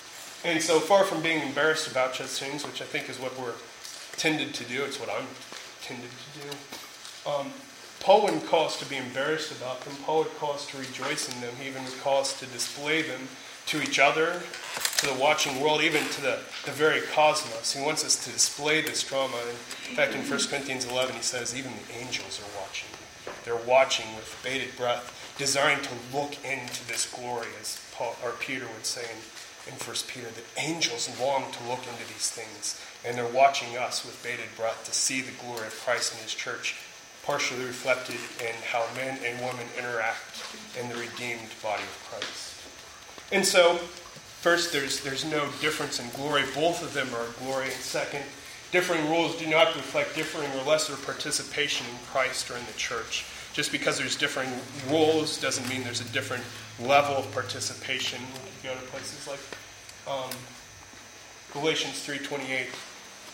And so far from being embarrassed about such things, which I think is what we're tended to do, it's what I'm tended to do, um, Paul wouldn't call us to be embarrassed about them. Paul would call us to rejoice in them. He even would call us to display them to each other, to the watching world, even to the, the very cosmos. He wants us to display this drama. In fact, in First Corinthians eleven, he says, even the angels are watching. They're watching with bated breath, desiring to look into this glory, as Paul or Peter would say in, in First Peter, that angels long to look into these things. And they're watching us with bated breath to see the glory of Christ and his church, partially reflected in how men and women interact in the redeemed body of Christ. And so, first, there's there's no difference in glory. Both of them are glory. And second, differing rules do not reflect differing or lesser participation in Christ or in the church. Just because there's differing rules doesn't mean there's a different level of participation. We can go to places like um, Galatians three twenty-eight.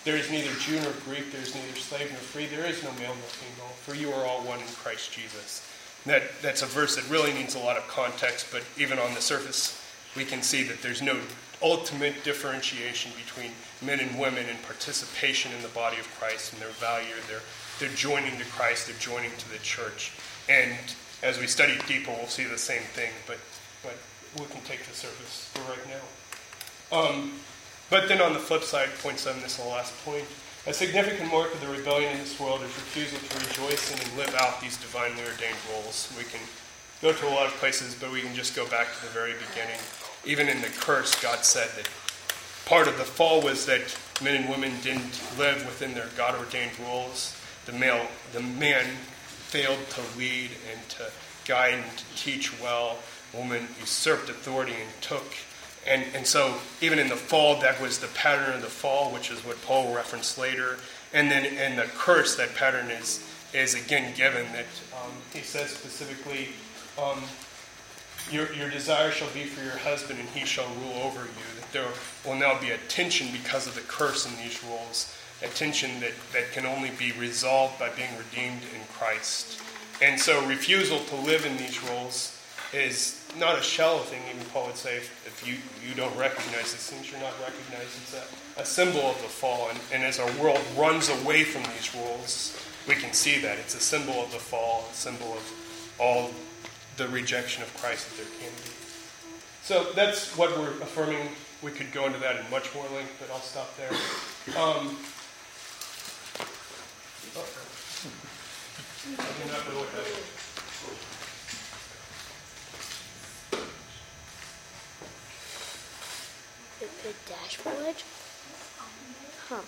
there is neither Jew nor Greek, there is neither slave nor free, there is no male nor female, for you are all one in Christ Jesus. That, that's a verse that really needs a lot of context, but even on the surface, we can see that there's no ultimate differentiation between men and women in participation in the body of Christ and their value. They're, they're joining to Christ, they're joining to the church. And as we study deeper, we'll see the same thing, but, but we can take the surface for right now. Um, but then on the flip side, point seven, this is the last point. A significant mark of the rebellion in this world is refusal to rejoice in and live out these divinely ordained roles. We can go to a lot of places, but we can just go back to the very beginning. Even in the curse, God said that part of the fall was that men and women didn't live within their God-ordained roles. The male, the man failed to lead and to guide and to teach well. Woman usurped authority and took. And, and so even in the fall, that was the pattern of the fall, which is what Paul referenced later. And then in the curse, that pattern is, is again given that um, he says specifically, um, Your, your desire shall be for your husband, and he shall rule over you. That there will now be a tension because of the curse in these roles, a tension that, that can only be resolved by being redeemed in Christ. And so refusal to live in these roles is not a shallow thing. Even Paul would say, if, if you, you don't recognize these things, you're not recognized. It's a, a symbol of the fall. And, and as our world runs away from these roles, we can see that. It's a symbol of the fall, a symbol of all the rejection of Christ that there can be. So that's what we're affirming. We could go into that in much more length, but I'll stop there. Um, I do not know what that is. The, the dashboard? Huh.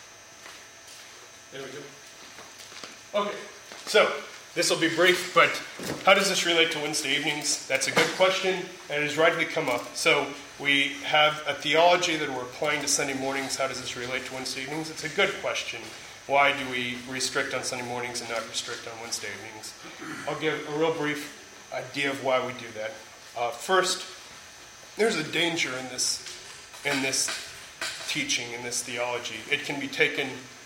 There we go. Okay, so this will be brief, but how does this relate to Wednesday evenings? That's a good question, and it has rightly come up. So we have a theology that we're applying to Sunday mornings. How does this relate to Wednesday evenings? It's a good question. Why do we restrict on Sunday mornings and not restrict on Wednesday evenings? I'll give a real brief idea of why we do that. Uh, first, there's a danger in this, in this teaching, in this theology. It can be taken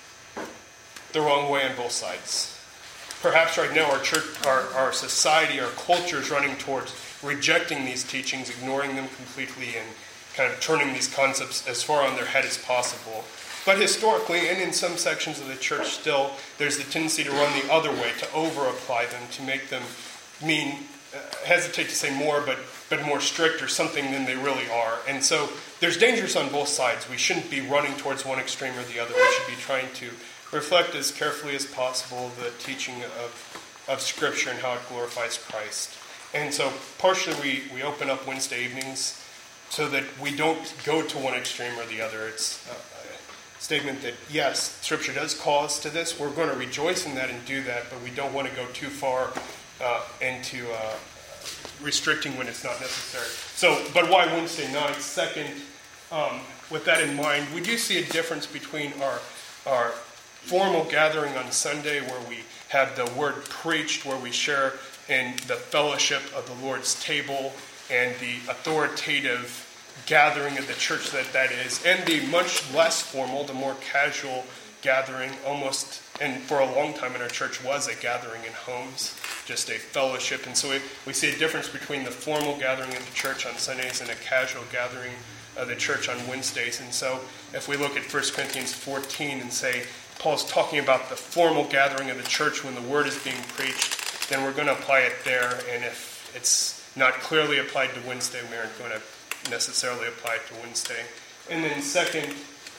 the wrong way on both sides. Perhaps right now our church, our, our society, our culture is running towards rejecting these teachings, ignoring them completely, and kind of turning these concepts as far on their head as possible. But historically, and in some sections of the church still, there's the tendency to run the other way, to over-apply them, to make them mean, uh, hesitate to say more, but, but more strict or something than they really are. And so there's dangers on both sides. We shouldn't be running towards one extreme or the other. We should be trying to reflect as carefully as possible the teaching of, of Scripture and how it glorifies Christ. And so partially we, we open up Wednesday evenings so that we don't go to one extreme or the other. It's a, a statement that, yes, Scripture does call us to this. We're going to rejoice in that and do that, but we don't want to go too far uh, into uh, restricting when it's not necessary. So, but why Wednesday nights? Second, um, with that in mind, we do see a difference between our our formal gathering on Sunday, where we have the word preached, where we share in the fellowship of the Lord's table and the authoritative gathering of the church that that is, and the much less formal, the more casual gathering, almost, and for a long time in our church was a gathering in homes, just a fellowship. And so we, we see a difference between the formal gathering of the church on Sundays and a casual gathering of the church on Wednesdays. And so if we look at First Corinthians fourteen and say, Paul's talking about the formal gathering of the church when the word is being preached, then we're going to apply it there. And if it's not clearly applied to Wednesday, we aren't going to necessarily apply it to Wednesday. And then second,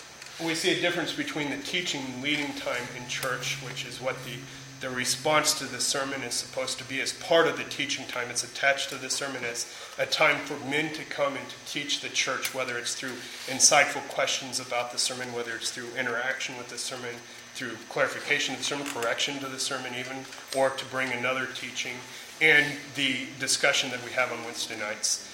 we see a difference between the teaching and leading time in church, which is what the, the response to the sermon is supposed to be as part of the teaching time. It's attached to the sermon as a time for men to come and to teach the church, whether it's through insightful questions about the sermon, whether it's through interaction with the sermon, through clarification of the sermon, correction to the sermon even, or to bring another teaching, and the discussion that we have on Wednesday nights.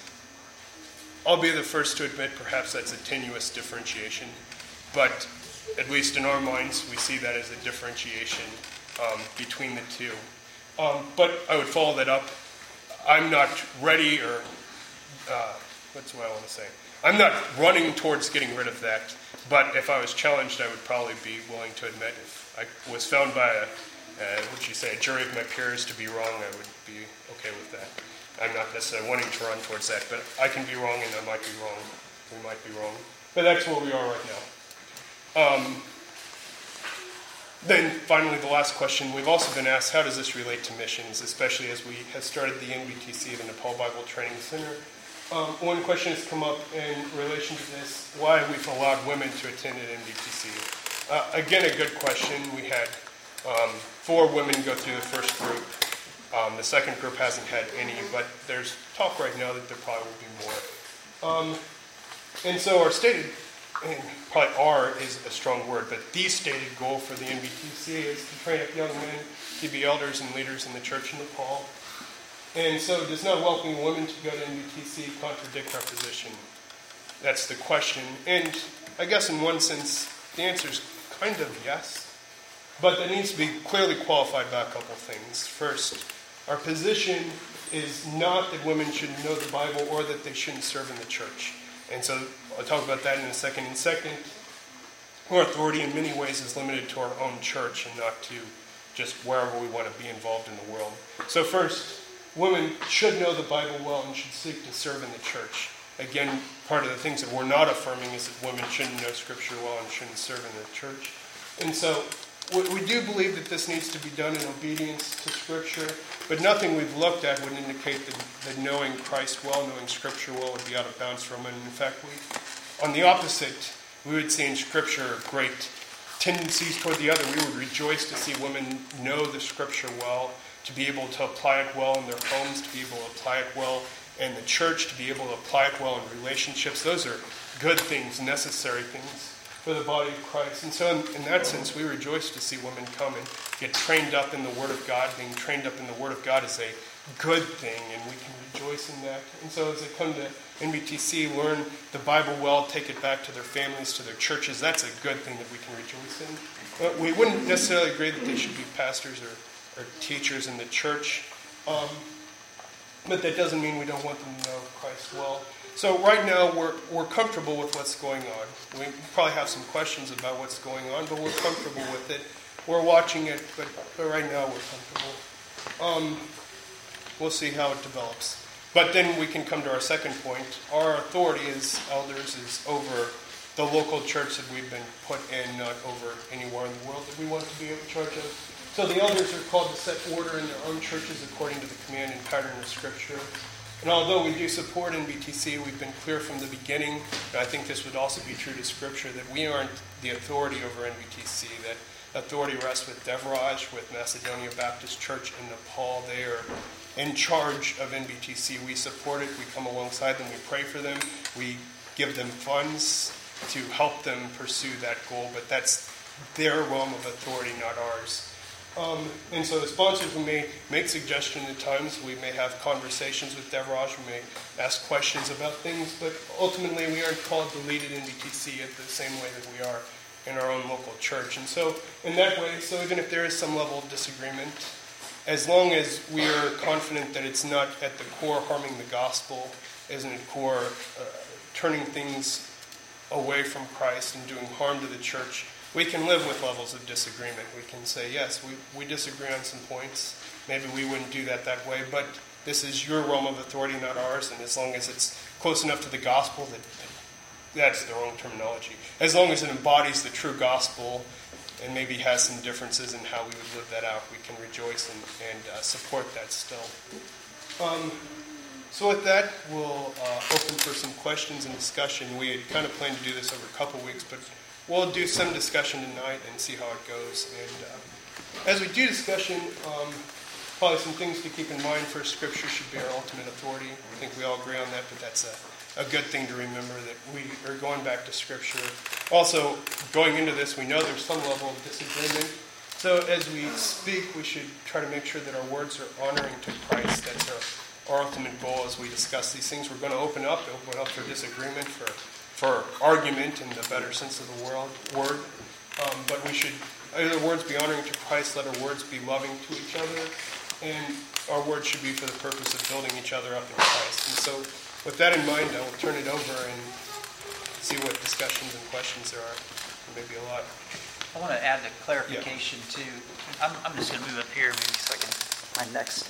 I'll be the first to admit perhaps that's a tenuous differentiation, but at least in our minds, we see that as a differentiation um, between the two. Um, but I would follow that up. I'm not ready or, uh, what's what I want to say? I'm not running towards getting rid of that, but if I was challenged, I would probably be willing to admit if I was found by a, uh, what you say, a jury of my peers to be wrong, I would be okay with that. I'm not necessarily wanting to run towards that, but I can be wrong and I might be wrong. We might be wrong. But that's where we are right now. Um, then finally, the last question. We've also been asked, how does this relate to missions, especially as we have started the N B T C, the Nepal Bible Training Center. Um, one question has come up in relation to this, why we've allowed women to attend at N B T C. Uh, again, a good question. We had um, four women go through the first group. Um, the second group hasn't had any, but there's talk right now that there probably will be more. Um, and so our stated, and probably "our" is a strong word, but the stated goal for the N B T C is to train up young men to be elders and leaders in the church in Nepal. And so does not welcoming women to go to N B T C contradict our position? That's the question. And I guess in one sense, the answer is kind of yes. But that needs to be clearly qualified by a couple things. First, our position is not that women shouldn't know the Bible or that they shouldn't serve in the church. And so I'll talk about that in a second. And second, our authority in many ways is limited to our own church and not to just wherever we want to be involved in the world. So first, women should know the Bible well and should seek to serve in the church. Again, part of the things that we're not affirming is that women shouldn't know Scripture well and shouldn't serve in the church. And so we do believe that this needs to be done in obedience to Scripture, but nothing we've looked at would indicate that, that knowing Christ well, knowing Scripture well, would be out of bounds for women. In fact, we, on the opposite, we would see in Scripture great tendencies toward the other. We would rejoice to see women know the Scripture well, to be able to apply it well in their homes, to be able to apply it well in the church, to be able to apply it well in relationships. Those are good things, necessary things for the body of Christ. And so in, in that sense, we rejoice to see women come and get trained up in the Word of God. Being trained up in the Word of God is a good thing, and we can rejoice in that. And so as they come to N B T C, learn the Bible well, take it back to their families, to their churches, that's a good thing that we can rejoice in. But we wouldn't necessarily agree that they should be pastors or or teachers in the church. Um, but that doesn't mean we don't want them to know Christ well. So right now we're we're comfortable with what's going on. We probably have some questions about what's going on, but we're comfortable with it. We're watching it, but, but right now we're comfortable. Um, we'll see how it develops. But then we can come to our second point. Our authority as elders is over the local church that we've been put in, not over anywhere in the world that we want to be in charge of. So the elders are called to set order in their own churches according to the command and pattern of Scripture. And although we do support N B T C, we've been clear from the beginning, and I think this would also be true to Scripture, that we aren't the authority over N B T C, that authority rests with Devraj, with Macedonia Baptist Church in Nepal. They are in charge of N B T C. We support it. We come alongside them. We pray for them. We give them funds to help them pursue that goal, but that's their realm of authority, not ours. Um, and so the sponsors, we may make suggestions at times. We may have conversations with Devraj. We may ask questions about things. But ultimately, we aren't called to lead at N B T C at the same way that we are in our own local church. And so in that way, so even if there is some level of disagreement, as long as we are confident that it's not at the core harming the gospel, isn't at core uh, turning things away from Christ and doing harm to the church, we can live with levels of disagreement. We can say, yes, we, we disagree on some points. Maybe we wouldn't do that that way, but this is your realm of authority, not ours, and as long as it's close enough to the gospel, that that's their own terminology. As long as it embodies the true gospel and maybe has some differences in how we would live that out, we can rejoice and, and uh, support that still. Um, so with that, we'll uh, open for some questions and discussion. We had kind of planned to do this over a couple weeks, but we'll do some discussion tonight and see how it goes. And uh, as we do discussion, um, probably some things to keep in mind. First, Scripture should be our ultimate authority. I think we all agree on that, but that's a, a good thing to remember, that we are going back to Scripture. Also, going into this, we know there's some level of disagreement. So as we speak, we should try to make sure that our words are honoring to Christ. That's our, our ultimate goal as we discuss these things. We're going to open up, open up for disagreement, for for argument in the better sense of the world, word. Um, but we should, let our words be honoring to Christ, let our words be loving to each other, and our words should be for the purpose of building each other up in Christ. And so with that in mind, I will turn it over and see what discussions and questions there are. There may be a lot. I want to add a clarification too. I'm, I'm just going to move up here maybe so I can my next.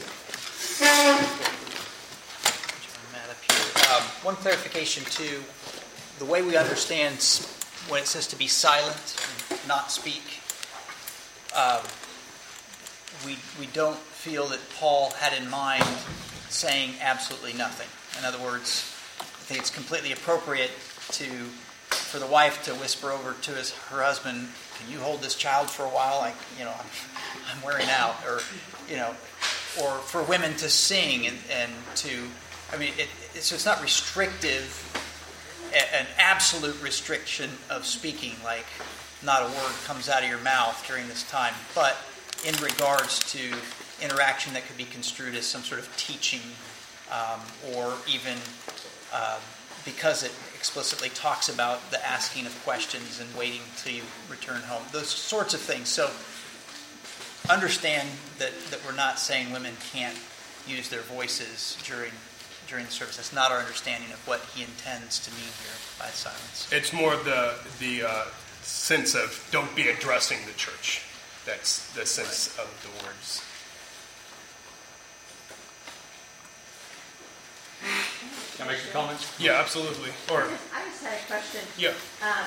Um, one clarification too. The way we understand when it says to be silent and not speak, um, we we don't feel that Paul had in mind saying absolutely nothing. In other words, I think it's completely appropriate to for the wife to whisper over to his her husband, "Can you hold this child for a while? Like, you know, I'm, I'm wearing out," or you know, or for women to sing and, and to, I mean, it, it's it's not restrictive, an absolute restriction of speaking, like not a word comes out of your mouth during this time, but in regards to interaction that could be construed as some sort of teaching, um, or even uh, because it explicitly talks about the asking of questions and waiting till you return home, those sorts of things. So understand that, that we're not saying women can't use their voices during during the service. That's not our understanding of what he intends to mean here by silence. It's more the the uh, sense of don't be addressing the church. That's the sense of the words. Can I make some comments? Yeah, absolutely. Or I just had a question. yeah. Um,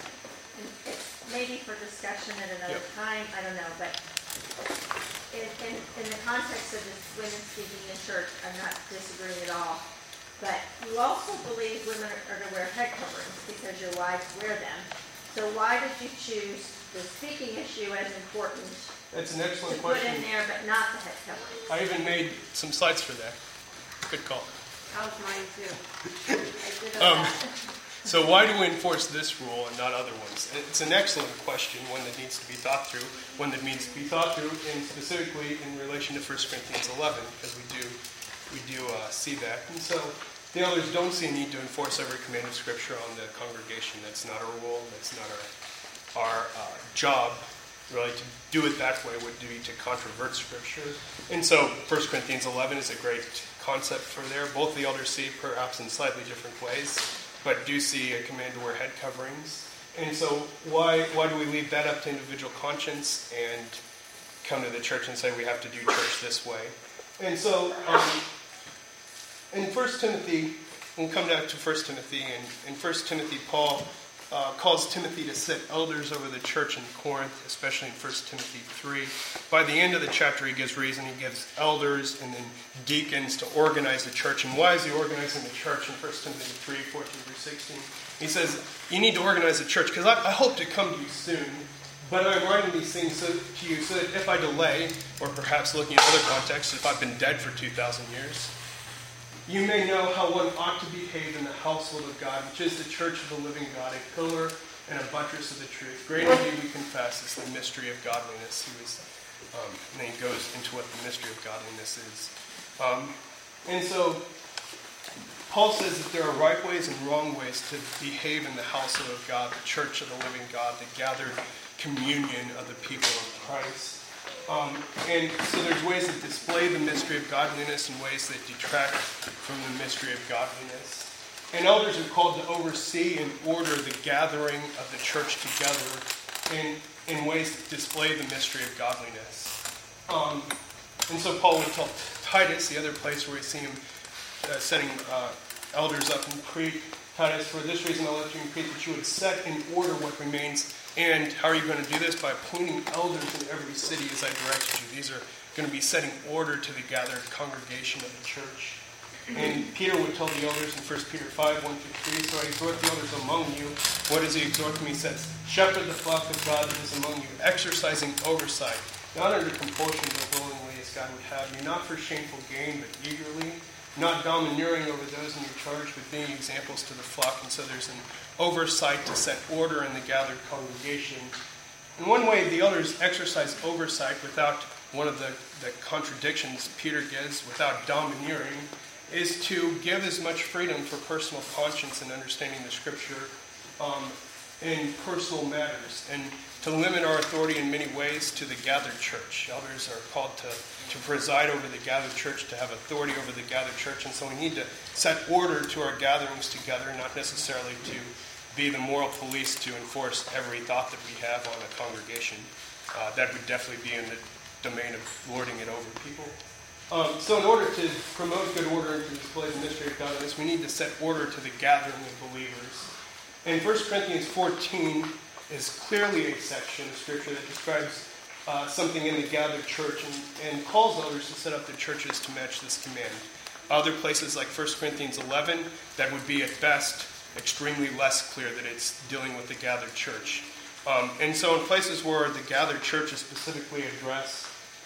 it's maybe for discussion at another Yep. time. I don't know, but in, in, in the context of this women speaking in church, I'm not disagreeing at all. But you also believe women are to wear head coverings because your wives wear them. So why did you choose the speaking issue as important That's an to excellent put question. in there, but not the head coverings? I even made some slides for that. Good call. That was mine too. I did Um, that. So why do we enforce this rule and not other ones? It's an excellent question, one that needs to be thought through, one that needs to be thought through, and specifically in relation to First Corinthians eleven, because we do we do uh, see that. And so the elders don't see a need to enforce every command of Scripture on the congregation. That's not our role. That's not our our uh, job. Really, to do it that way would be to controvert Scripture. And so First Corinthians eleven is a great concept for there. Both the elders see, perhaps in slightly different ways, but do see a command to wear head coverings. And so why why do we leave that up to individual conscience and come to the church and say we have to do church this way? And so um, in First Timothy, we'll come down to First Timothy, and in First Timothy, Paul uh, calls Timothy to set elders over the church in Corinth, especially in First Timothy three. By the end of the chapter, he gives reason. He gives elders and then deacons to organize the church. And why is he organizing the church in First Timothy three, fourteen through sixteen? He says, you need to organize the church, because I, I hope to come to you soon, but I'm writing these things so, to you so that if I delay, or perhaps looking at other contexts, if I've been dead for two thousand years, you may know how one ought to behave in the household of God, which is the church of the living God, a pillar and a buttress of the truth. Great indeed, we confess, is the mystery of godliness. He was, um, and then he goes into what the mystery of godliness is. Um, and so, Paul says that there are right ways and wrong ways to behave in the household of God, the church of the living God, the gathered communion of the people of Christ. Um, and so there's ways that display the mystery of godliness and ways that detract from the mystery of godliness. And elders are called to oversee and order the gathering of the church together in, in ways that display the mystery of godliness. Um, and so Paul would tell Titus, the other place where we see him uh, setting uh, elders up in Crete, Titus, for this reason I left you in Crete, that you would set in order what remains. And how are you going to do this? By appointing elders in every city as I directed you. These are going to be setting order to the gathered congregation of the church. And Peter would tell the elders in First Peter five, one through three, so I exhort the elders among you. What does he exhort them? He says, shepherd the flock of God that is among you, exercising oversight, not under compulsion, but willingly as God would have you, not for shameful gain, but eagerly, not domineering over those in your charge, but being examples to the flock. And so there's an oversight to set order in the gathered congregation. In one way, the elders exercise oversight without one of the, the contradictions Peter gives, without domineering, is to give as much freedom for personal conscience and understanding the Scripture um, in personal matters, and to limit our authority in many ways to the gathered church. Elders are called to, to preside over the gathered church, to have authority over the gathered church, and so we need to set order to our gatherings together, not necessarily to be the moral police to enforce every thought that we have on a congregation. Uh, that would definitely be in the domain of lording it over people. Um, so in order to promote good order and to display the mystery of godliness, we need to set order to the gathering of believers. And First Corinthians fourteen is clearly a section of Scripture that describes uh, something in the gathered church and, and calls elders to set up their churches to match this command. Other places like First Corinthians eleven, that would be at best extremely less clear that it's dealing with the gathered church. Um, and so in places where the gathered church is specifically addressed,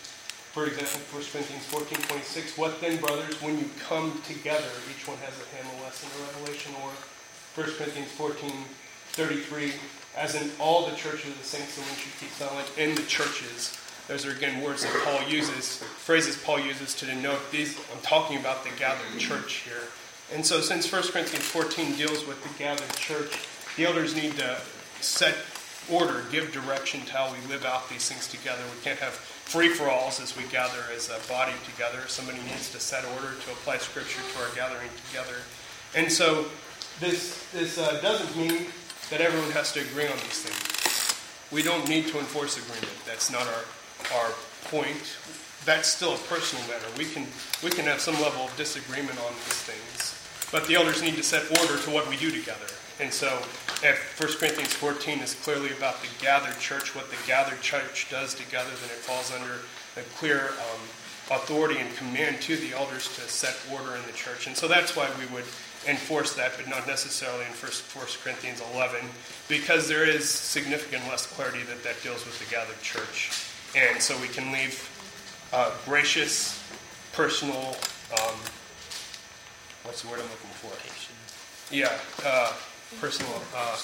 for example, First Corinthians fourteen twenty-six, what then, brothers, when you come together? Each one has a Hamill lesson or revelation. Or First Corinthians fourteen thirty-three, as in all the churches of the saints, the one should keep silent in the churches. Those are, again, words that Paul uses, phrases Paul uses to denote these. I'm talking about the gathered church here. And so since First Corinthians fourteen deals with the gathered church, the elders need to set order, give direction to how we live out these things together. We can't have free-for-alls as we gather as a body together. Somebody needs to set order to apply Scripture to our gathering together. And so this this uh, doesn't mean that everyone has to agree on these things. We don't need to enforce agreement. That's not our our point. That's still a personal matter. We can we can have some level of disagreement on these things, but the elders need to set order to what we do together. And so if First Corinthians fourteen is clearly about the gathered church, what the gathered church does together, then it falls under a clear um, authority and command to the elders to set order in the church. And so that's why we would enforce that, but not necessarily in First Corinthians eleven, because there is significant less clarity that that deals with the gathered church. And so we can leave uh, gracious, personal, um, what's the word I'm looking for? Yeah, uh, personal uh,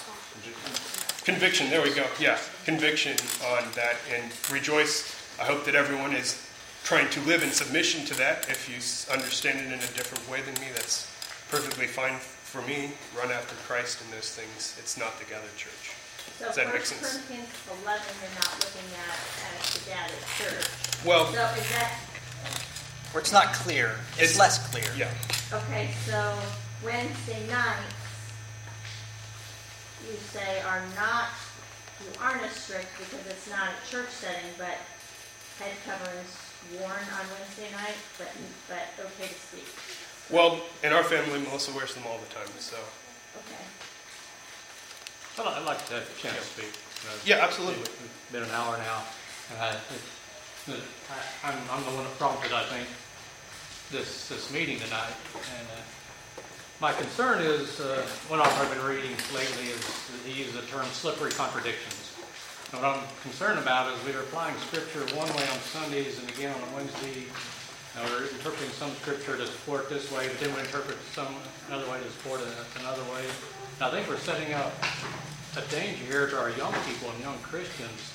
conviction. There we go. Yeah, conviction on that, and rejoice. I hope that everyone is trying to live in submission to that. If you understand it in a different way than me, that's perfectly fine for me. Run after Christ in those things. It's not the gathered church. So Does that make First sense? Corinthians eleven, you're not looking at as the gathered church. Well, So is that, Where it's not clear, it's, It's- less clear. yeah. okay, so Wednesday nights, you say are not, you aren't as strict because it's not a church setting, but head coverings worn on Wednesday night, but, but okay to speak. Well, in our family, Melissa wears them all the time. So, Okay. Well, I'd like to have a chance to speak. Uh, yeah, absolutely. It's been an hour now, and I, it, I, I'm, I'm the one that prompted, I think, this this meeting tonight. And uh, my concern is, uh, one author I've been reading lately is he uses the term slippery contradictions. And what I'm concerned about is we're applying Scripture one way on Sundays and again on Wednesday. Now we're interpreting some Scripture to support this way, but then we interpret some another way to support it another way. And I think we're setting up a danger here to our young people and young Christians,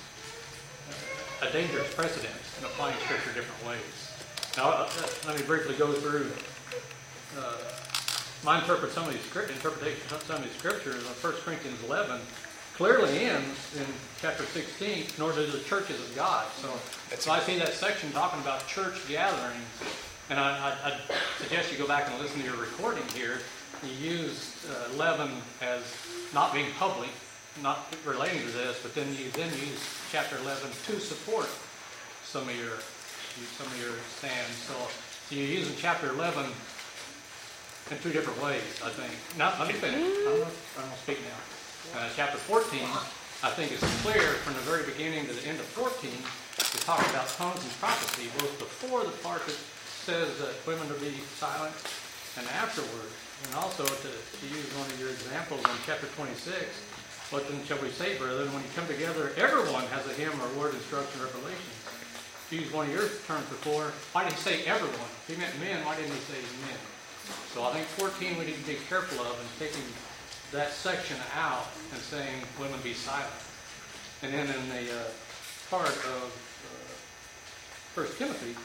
a dangerous precedent in applying Scripture different ways. Now, uh, let me briefly go through uh, my interpret some of these interpretation of some of these scriptures. First Corinthians eleven clearly ends in chapter sixteen, nor do the churches of God. So, so I see that section talking about church gatherings, and I, I, I suggest you go back and listen to your recording here. You used uh, eleven as not being public, not relating to this, but then you then use chapter eleven to support some of your some of your stands. So, so you're using chapter eleven in two different ways, I think. Now, let me finish. I'm going to speak now. Uh, chapter fourteen, I think it's clear from the very beginning to the end of fourteen to talk about tongues and prophecy, both before the part that says that women are to be silent and afterward. And also, to, to use one of your examples in chapter twenty-six, what then shall we say, brethren, when you come together, everyone has a hymn or word, instruction, revelation. To use one of your terms before, why did he say everyone? If he meant men, why didn't he say men? So I think fourteen we need to be careful of and taking that section out and saying women be silent. And then in the uh, part of uh, First Timothy,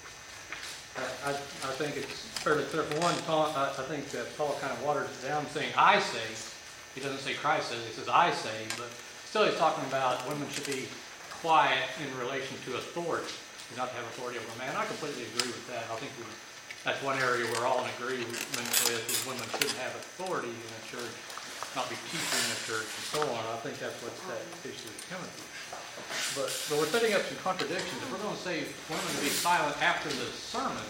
uh, I, I think it's fairly clear. For one, Paul, I, I think that Paul kind of waters it down saying, I say. He doesn't say Christ says, he says I say. But still he's talking about women should be quiet in relation to authority. Not to have authority over a man. I completely agree with that. I think we, that's one area we're all in agreement with, is women shouldn't have authority in the church. not be teaching in the church, and so on. I think that's what that issue is coming to. But, but we're setting up some contradictions. If we're going to say women to be silent after the sermon,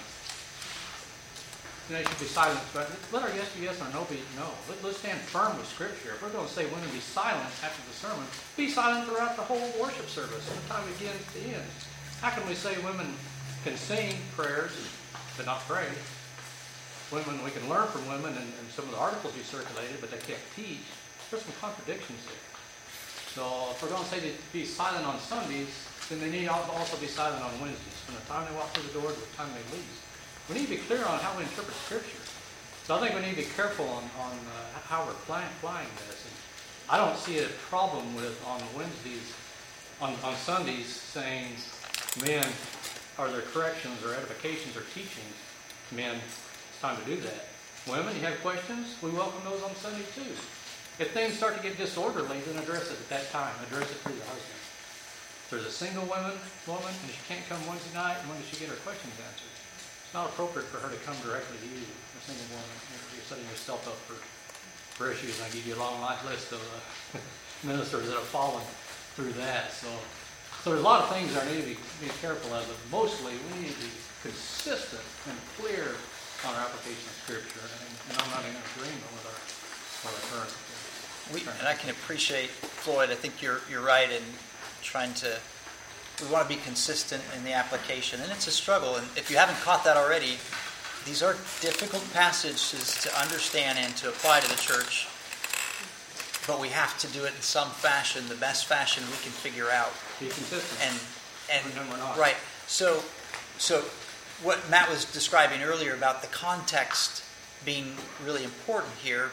then they should be silent. But let our yes be yes and our no be no. Let, let's stand firm with Scripture. If we're going to say women be silent after the sermon, be silent throughout the whole worship service, from the time we begin to the end. How can we say women can sing prayers but not pray? Women, we can learn from women and, and some of the articles you circulated, but they can't teach. There's some contradictions there. So if we're going to say to be silent on Sundays, then they need to also be silent on Wednesdays, from the time they walk through the door to the time they leave. We need to be clear on how we interpret Scripture. So I think we need to be careful on, on uh, how we're applying, applying this. And I don't see a problem with on Wednesdays, on, on Sundays, saying men, are there corrections or edifications or teachings? Men, it's time to do that. Women, you have questions? We welcome those on Sunday too. If things start to get disorderly, then address it at that time. Address it through the husband. If there's a single woman, woman, and she can't come Wednesday night, when does she get her questions answered? It's not appropriate for her to come directly to you, a single woman. You're setting yourself up for, for issues, and I give you a long list of uh, ministers that have fallen through that. So, so there's a lot of things that I need to be, be careful of, but mostly we need to be consistent and clear on our application of Scripture, and, and I'm not in agreement with our, with our current. We, and I can appreciate, Floyd, I think you're you're right in trying to, we want to be consistent in the application. And it's a struggle. And if you haven't caught that already, these are difficult passages to understand and to apply to the church. But we have to do it in some fashion, the best fashion we can figure out. Be consistent. And, and we're not. Right. So, so what Matt was describing earlier about the context being really important here,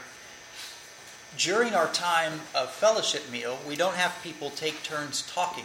during our time of fellowship meal, we don't have people take turns talking.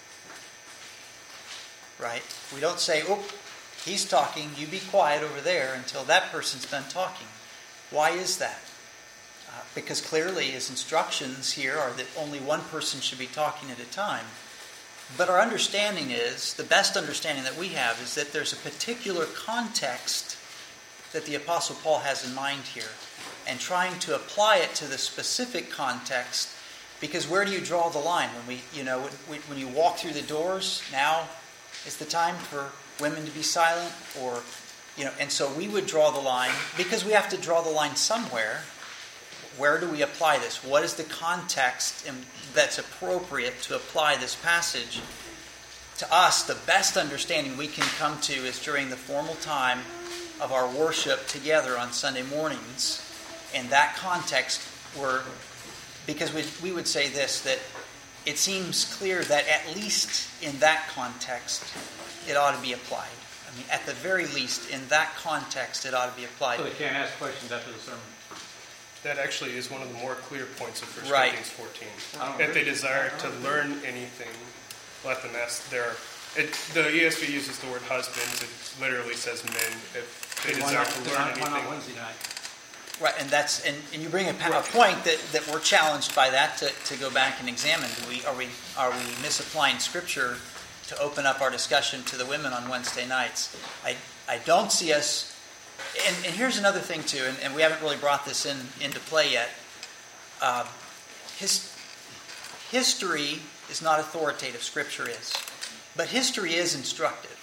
Right? We don't say, oh, he's talking, you be quiet over there until that person's done talking. Why is that? Uh, because clearly his instructions here are that only one person should be talking at a time. But our understanding is, the best understanding that we have is that there's a particular context that the Apostle Paul has in mind here, and trying to apply it to the specific context. Because where do you draw the line? When we, you know, when, when you walk through the doors, now is the time for women to be silent, or, you know, and so we would draw the line because we have to draw the line somewhere. Where do we apply this? What is the context in, that's appropriate to apply this passage? To us, the best understanding we can come to is during the formal time of our worship together on Sunday mornings. In that context, we're, because we, we would say this, that it seems clear that at least in that context, it ought to be applied. I mean, at the very least, in that context, it ought to be applied. So they can't ask questions after the sermon. That actually is one of the more clear points of First Right. Corinthians fourteen. If they desire to learn anything, let them ask their... It, the E S V uses the word husbands. It literally says men. If they Why desire not, to why learn not, why not anything... Wednesday night? Right, and that's and, and you bring a, a point that, that we're challenged by that to, to go back and examine. Do we are we are we misapplying Scripture to open up our discussion to the women on Wednesday nights? I I don't see us. And, and here's another thing too, and, and we haven't really brought this in into play yet. Uh, his history is not authoritative. Scripture is, but history is instructive.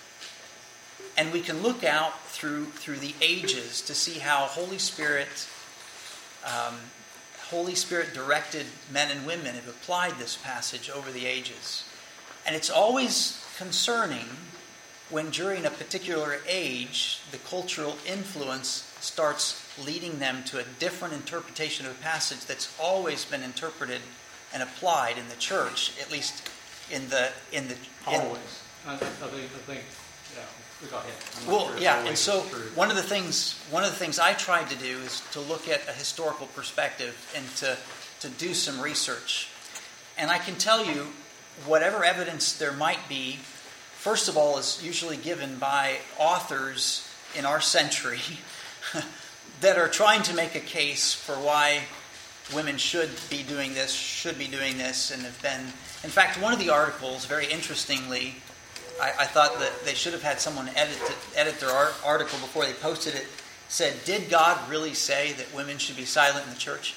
And we can look out through through the ages to see how Holy Spirit, um, Holy Spirit directed men and women have applied this passage over the ages. And it's always concerning when during a particular age, the cultural influence starts leading them to a different interpretation of a passage that's always been interpreted and applied in the church, at least in the... in the in, Always. I, I think, I think, yeah. Go ahead. Well, sure yeah, and so true. one of the things one of the things I tried to do is to look at a historical perspective and to to do some research. And I can tell you, whatever evidence there might be, first of all, is usually given by authors in our century that are trying to make a case for why women should be doing this, should be doing this, and have been. In fact, one of the articles, very interestingly, I, I thought that they should have had someone edit edit their art, article before they posted it. Said, "Did God really say that women should be silent in the church?"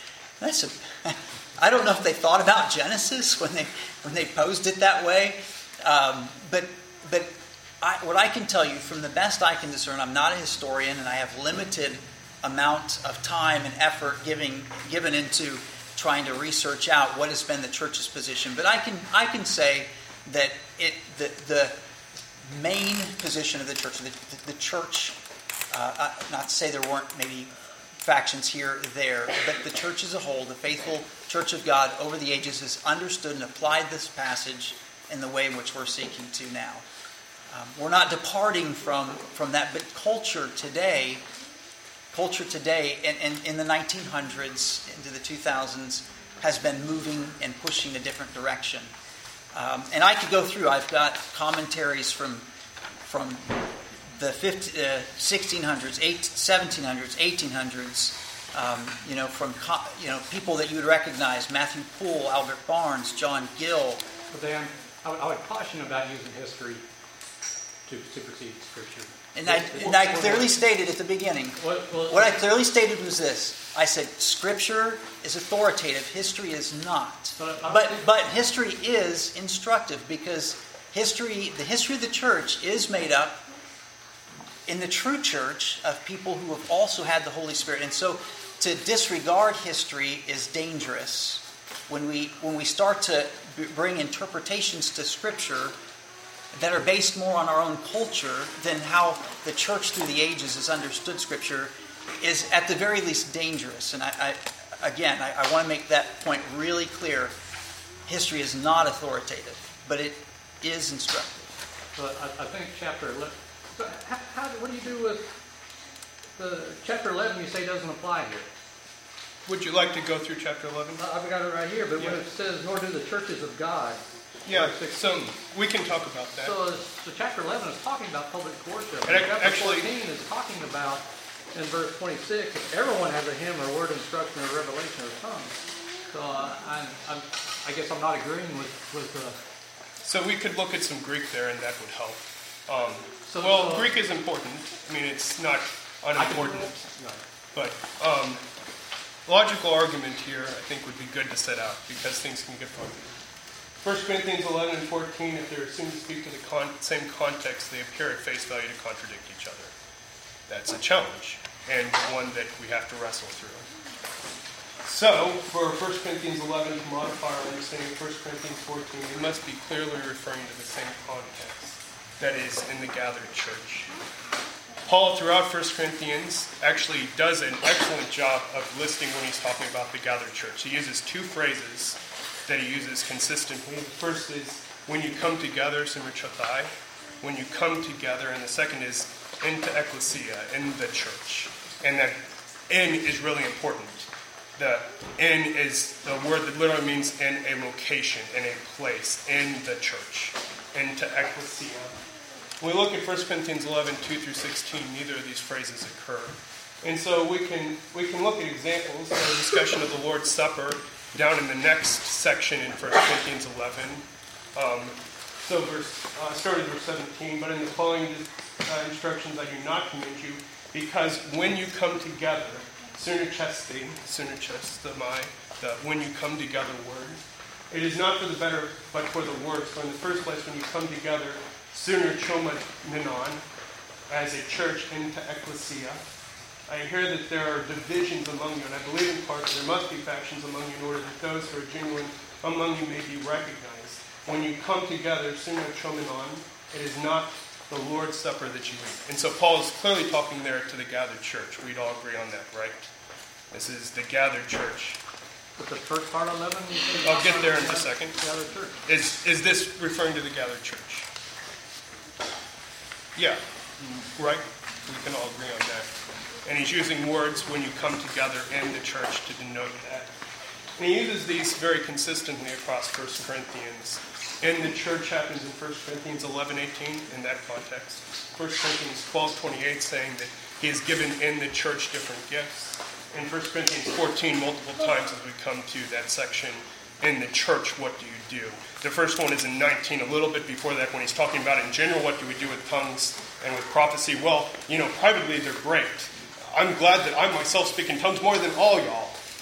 That's a, I don't know if they thought about Genesis when they when they posed it that way, um, but but I, what I can tell you from the best I can discern, I'm not a historian, and I have limited amount of time and effort giving given into trying to research out what has been the church's position. But I can I can say that it the the main position of the church, the, the church, uh, not to say there weren't maybe factions here or there, but the church as a whole, the faithful church of God over the ages, has understood and applied this passage in the way in which we're seeking to now. Um, we're not departing from, from that, but culture today, culture today, and, and in the nineteen hundreds into the two thousands, has been moving and pushing a different direction. Um, and I could go through. I've got commentaries from from the fifteen, uh, sixteen hundreds, eight, seventeen hundreds, eighteen hundreds. Um, you know, from co- you know people that you would recognize: Matthew Poole, Albert Barnes, John Gill. But Dan, I would, I would caution about using history to supersede Scripture. And I, and I clearly stated at the beginning, What, well, what I clearly stated was this. I said, Scripture is authoritative, history is not. But I- But but history is instructive, because history, the history of the church is made up in the true church of people who have also had the Holy Spirit. And so to disregard history is dangerous. When we when we start to b- bring interpretations to Scripture that are based more on our own culture than how the church through the ages has understood Scripture, is at the very least dangerous. And I, I again, I, I want to make that point really clear. History is not authoritative, but it is instructive. But I, I think chapter eleven. So how, how, what do you do with the chapter eleven? You say doesn't apply here. Would you like to go through chapter eleven? I've got it right here. But when Yeah. it says, "Nor do the churches of God," Yeah, verse so sixteen. we can talk about that. So, so chapter eleven is talking about public worship. And And chapter actually- fourteen is talking about, in verse twenty-six, everyone has a hymn or word instruction or revelation or tongue. So uh, I'm, I'm, I guess I'm not agreeing with with. Uh, So we could look at some Greek there, and that would help. Um, So, well, uh, Greek is important. I mean, it's not I can- unimportant. Right. But um, logical argument here, I think, would be good to set out, because things can get funky. First Corinthians eleven and fourteen, if they're assumed to speak to the con- same context, they appear at face value to contradict each other. That's a challenge, and one that we have to wrestle through. So, for First Corinthians eleven to modify our understanding of First Corinthians fourteen, it must be clearly referring to the same context, that is, in the gathered church. Paul, throughout First Corinthians, actually does an excellent job of listing when he's talking about the gathered church. He uses two phrases that he uses consistently. The first is, when you come together, simrichathai, when you come together, and the second is, into ecclesia, in the church. And that in is really important. The in is the word that literally means in a location, in a place, in the church, into ecclesia. When we look at First Corinthians eleven, two through sixteen, neither of these phrases occur. And so we can we can look at examples of the discussion of the Lord's Supper down in the next section in First Corinthians eleven. Um, so verse, uh, start at verse seventeen, but in the following uh, instructions I do not command you, because when you come together, synerchestai, synerchestamai, the when you come together word, it is not for the better, but for the worse. So in the first place, when you come together, Sooner choma ninon, as a church into ecclesia. I hear that there are divisions among you, and I believe in part that there must be factions among you in order that those who are genuine among you may be recognized. When you come together, sooner chomenon, it is not the Lord's Supper that you eat. And so Paul is clearly talking there to the gathered church. We'd all agree on that, right? This is the gathered church. But the first part of eleven, you think I'll get there in a second. gathered church. Is is this referring to the gathered church? Yeah, right? We can all agree on that. And he's using words when you come together in the church to denote that. And he uses these very consistently across First Corinthians. In the church happens in First Corinthians eleven eighteen in that context. First Corinthians twelve twenty-eight saying that he has given in the church different gifts. In First Corinthians fourteen multiple times as we come to that section, in the church, what do you do? The first one is in nineteen, a little bit before that, when he's talking about in general, what do we do with tongues and with prophecy? Well, you know, privately they're great. I'm glad that I myself speak in tongues more than all y'all.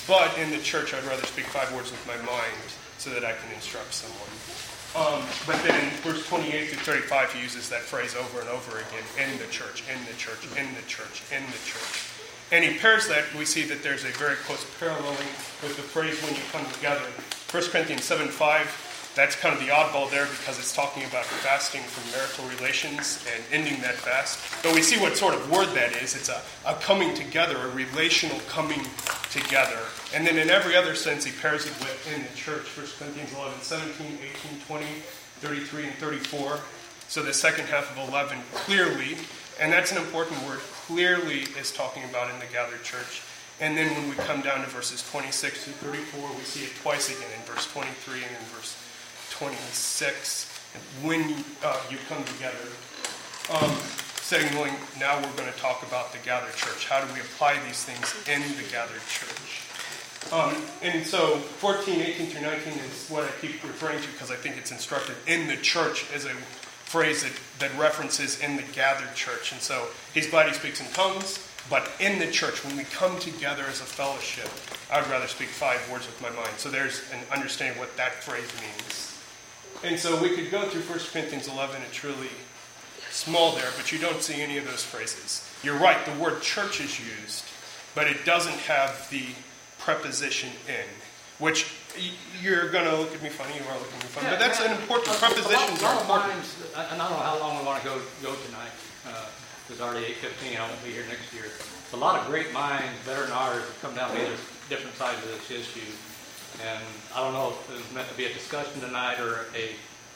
But in the church, I'd rather speak five words with my mind so that I can instruct someone. Um, but then in verse twenty-eight through thirty-five, he uses that phrase over and over again, in the church, in the church, in the church, in the church. And he pairs that, we see that there's a very close paralleling with the phrase when you come together. First Corinthians seven five, that's kind of the oddball there because it's talking about fasting from marital relations and ending that fast. But we see what sort of word that is. It's a, a coming together, a relational coming together. And then in every other sense, he pairs it with in the church. First Corinthians eleven, seventeen, eighteen, twenty, thirty-three, and thirty-four. So the second half of eleven clearly, and that's an important word, clearly is talking about in the gathered church. And then when we come down to verses twenty-six through thirty-four, we see it twice again in verse twenty-three and in verse twenty-six. When you, uh, you come together. Um, Secondly, now we're going to talk about the gathered church. How do we apply these things in the gathered church? Um, and so fourteen, eighteen through nineteen is what I keep referring to because I think it's instructive. In the church is a phrase that, that references in the gathered church. And so he's glad he speaks in tongues, but in the church, when we come together as a fellowship, I would rather speak five words with my mind. So there's an understanding what that phrase means. And so we could go through First Corinthians eleven. It's really small there, but you don't see any of those phrases. You're right, the word church is used, but it doesn't have the preposition in, which you're going to look at me funny, you are looking at me funny, yeah, but that's yeah, an important, uh, prepositions are important. Minds, I don't know how long we want to go go tonight. Uh, it's already eight fifteen, I won't be here next year. A lot of great minds, better than ours, have come down to either different sides of this issue. And I don't know if it was meant to be a discussion tonight or a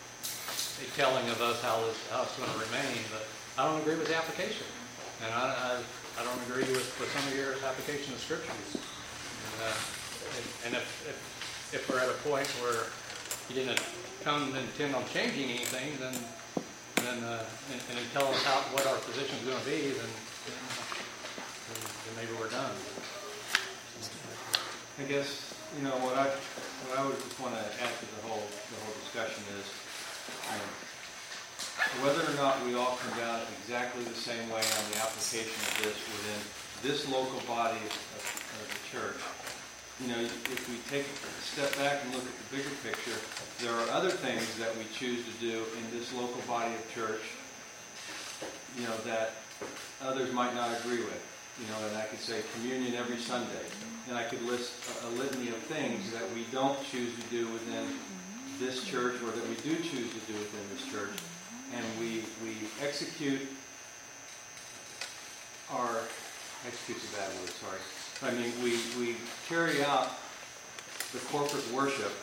a telling of us how, this, how it's going to remain, but I don't agree with the application. And I, I, I don't agree with, with some of your application of scriptures. And, uh, and if, if if we're at a point where you didn't come and intend on changing anything, then then uh, and, and then tell us how what our position is going to be, then, then, then maybe we're done. I guess you know what I what I would just want to add to the whole the whole discussion is um, whether or not we all come down exactly the same way on the application of this within this local body of, of the church. You know, if we take a step back and look at the bigger picture, there are other things that we choose to do in this local body of church, you know, that others might not agree with. You know, and I could say communion every Sunday. And I could list a, a litany of things that we don't choose to do within this church or that we do choose to do within this church. And we we execute our, execute's a bad word, sorry. I mean, we, we carry out the corporate worship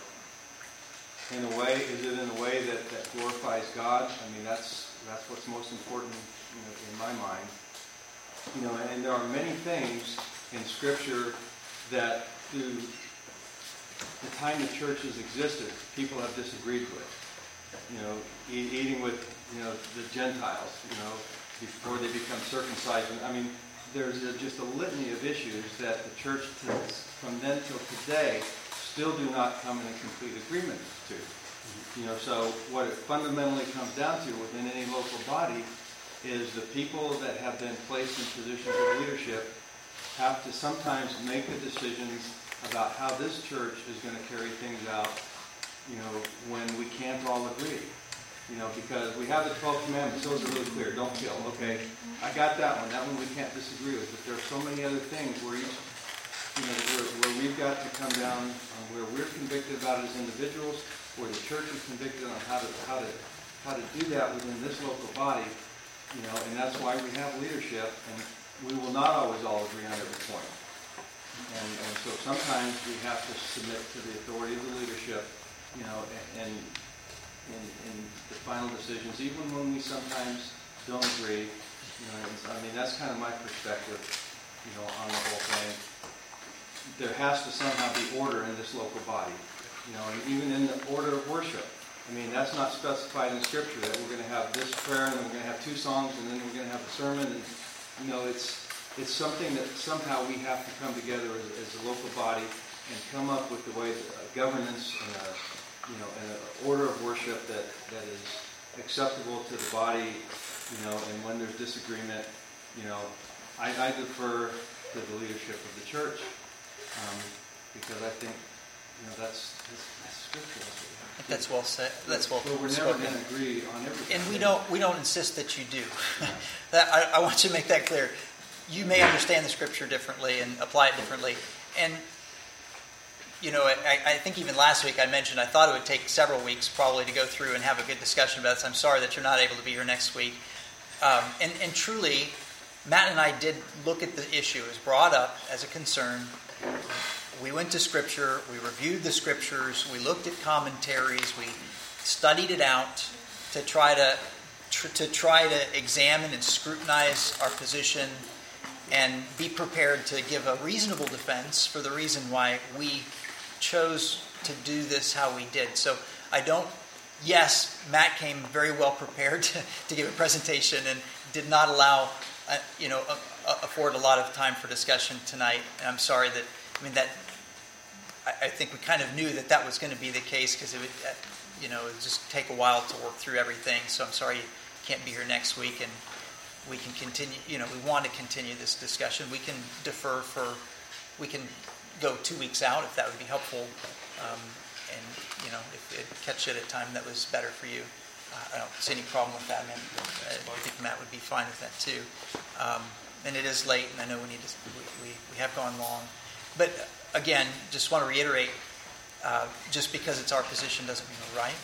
in a way, is it in a way that, that glorifies God? I mean, that's that's what's most important, you know, in my mind. You know, and there are many things in Scripture that through the time the church has existed, people have disagreed with. You know, e- eating with, you know, the Gentiles, you know, before they become circumcised. I mean, there's a, just a litany of issues that the church to, from then till today still do not come in a complete agreement to. You know, so what it fundamentally comes down to within any local body is the people that have been placed in positions of leadership have to sometimes make the decisions about how this church is going to carry things out, you know, when we can't all agree. You know, because we have the twelve commandments, those are really clear. Don't kill. Okay, I got that one. That one we can't disagree with. But there are so many other things where each, you know, where, where we've got to come down on where we're convicted about it as individuals, where the church is convicted on how to how to how to do that within this local body. You know, and that's why we have leadership, and we will not always all agree on every point. And, and so sometimes we have to submit to the authority of the leadership. You know, and. and In, in the final decisions, even when we sometimes don't agree. You know, I mean, that's kind of my perspective, you know, on the whole thing. There has to somehow be order in this local body, you know, and even in the order of worship. I mean, that's not specified in Scripture that we're going to have this prayer and then we're going to have two songs and then we're going to have a sermon. And, you know, it's it's something that somehow we have to come together as, as a local body and come up with the way that uh, governance and a you know, an order of worship that, that is acceptable to the body, you know, and when there's disagreement, you know, I, I defer to the leadership of the church. Um, because I think, you know, that's, that's, that's scripture. That's, what we have to do. That's well said. That's well But we're spoken. never going to agree on everything. And we don't we don't insist that you do. that I, I want you to make that clear. You may understand the scripture differently and apply it differently. And you know, I, I think even last week I mentioned I thought it would take several weeks probably to go through and have a good discussion about this. I'm sorry that you're not able to be here next week. Um, and, and truly, Matt and I did look at the issue. It was brought up as a concern. We went to Scripture. We reviewed the Scriptures. We looked at commentaries. We studied it out to try to tr- to try to examine and scrutinize our position and be prepared to give a reasonable defense for the reason why we chose to do this how we did. So I don't, yes, Matt came very well prepared to, to give a presentation and did not allow, uh, you know, uh, afford a lot of time for discussion tonight. And I'm sorry that, I mean, that, I, I think we kind of knew that that was going to be the case because it would, uh, you know, it would just take a while to work through everything. So I'm sorry you can't be here next week, and we can continue, you know, we want to continue this discussion. We can defer for, we can go two weeks out if that would be helpful, um, and you know, if it catch it at a time that was better for you. Uh, I don't see any problem with that. I, mean, I think Matt would be fine with that too. Um, and it is late, and I know we need to. We, we, we have gone long, but again, just want to reiterate: uh, just because it's our position doesn't mean we're right,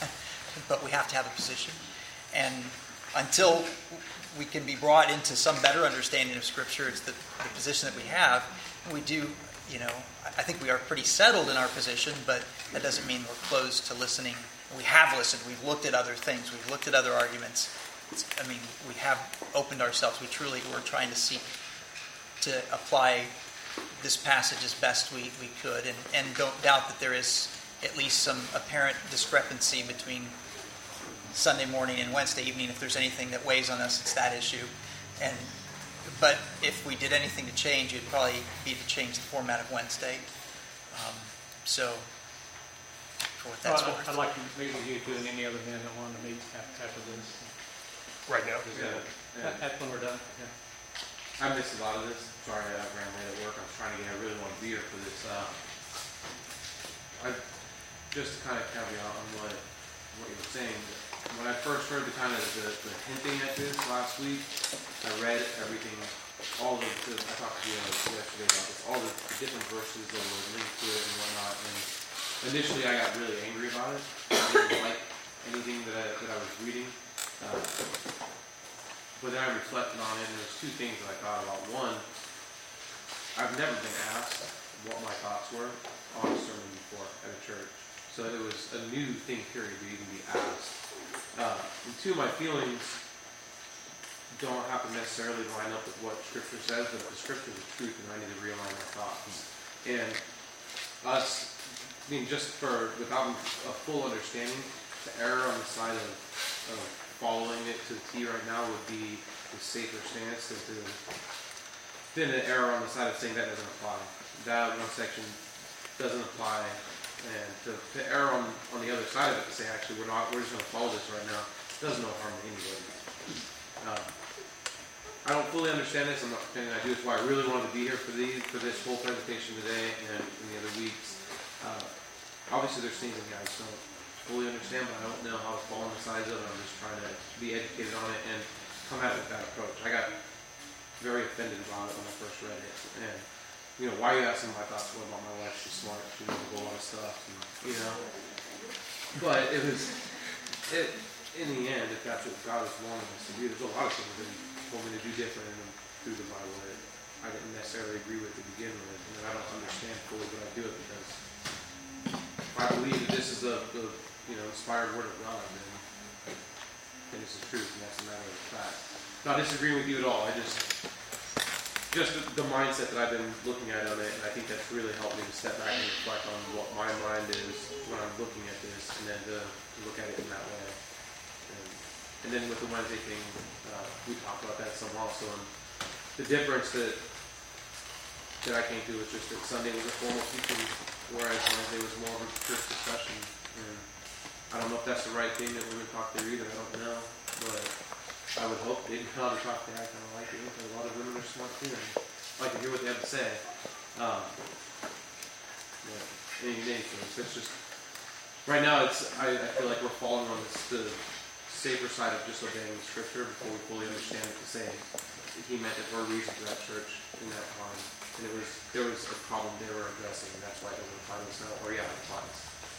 but we have to have a position, and until we can be brought into some better understanding of Scripture, it's the, the position that we have. We do. You know, I think we are pretty settled in our position, but that doesn't mean we're closed to listening. We have listened. We've looked at other things. We've looked at other arguments. It's, I mean, we have opened ourselves. We truly were trying to seek to apply this passage as best we, we could, and, and don't doubt that there is at least some apparent discrepancy between Sunday morning and Wednesday evening. If there's anything that weighs on us, it's that issue. And But if we did anything to change, it'd probably be to change the format of Wednesday. Um, so, for what that's Well, worth. I'd like to meet with you two and any other men that want to meet after after this. Right now. Yeah. Yeah. That's when we're done. Yeah. I missed a lot of this. Sorry, I ran late at work. I was trying to get. I really want to be here for this. Uh, I just to kind of caveat on what what you were saying. When I first heard the kind of the, the hinting at this last week, I read everything, all the, the I talked to you yesterday about this, all the, the different verses that were linked to it and whatnot. And initially, I got really angry about it. I didn't like anything that I that I was reading. Uh, but then I reflected on it, and there's two things that I thought about. One, I've never been asked what my thoughts were on a sermon before at a church, so it was a new thing, period, to even be asked. Uh, and two, my feelings don't have to necessarily line up with what Scripture says, but the Scripture is the truth, and I need to realign my thoughts. And us, I mean, just for, without a full understanding, the error on the side of, of following it to the T right now would be the safer stance than, to, than an error on the side of saying that doesn't apply. That one section doesn't apply. And to, to err on, on the other side of it, to say, actually, we're not, we're just going to follow this right now, does no harm to anybody. Um, I don't fully understand this. I'm not pretending I do. That's why I really wanted to be here for these, for this whole presentation today and in the other weeks. Uh, obviously, there's things in here I just don't fully understand, but I don't know how to fall on the sides of it. I'm just trying to be educated on it and come at it with that approach. I got very offended about it when I first read it. And you know, why are you asking my thoughts? What about my wife? She's smart. She knows a whole lot of stuff. And, you know. But it was, it, in the end, if that's what God is wanting us to do, there's a lot of things that He told me to do different through the Bible that I didn't necessarily agree with to begin with, and that I don't understand fully, but I do it because I believe that this is the, the you know, inspired Word of God, and, and this is truth, and that's a matter of fact. Not disagreeing with you at all. I just. Just the, the mindset that I've been looking at on it, and I think that's really helped me to step back and reflect on what my mind is when I'm looking at this, and then to, to look at it in that way. And, and then with the Wednesday thing, uh, we talked about that some also, and the difference that that I came to was just that Sunday was a formal teaching, whereas Wednesday was more of a church discussion. And I don't know if that's the right thing that women talk there either. I don't know, but I would hope they'd come out and talk to me. I kind of like it because a lot of women are smart too and like to hear what they have to say. Um, Yeah. In any case, that's just right now. It's I, I feel like we're falling on this, the safer side of just obeying the scripture before we fully understand what the saying. He meant it for a reason for that church in that time, and it was there was a problem they were addressing, and that's why they were applying this now. Or yeah, it applies.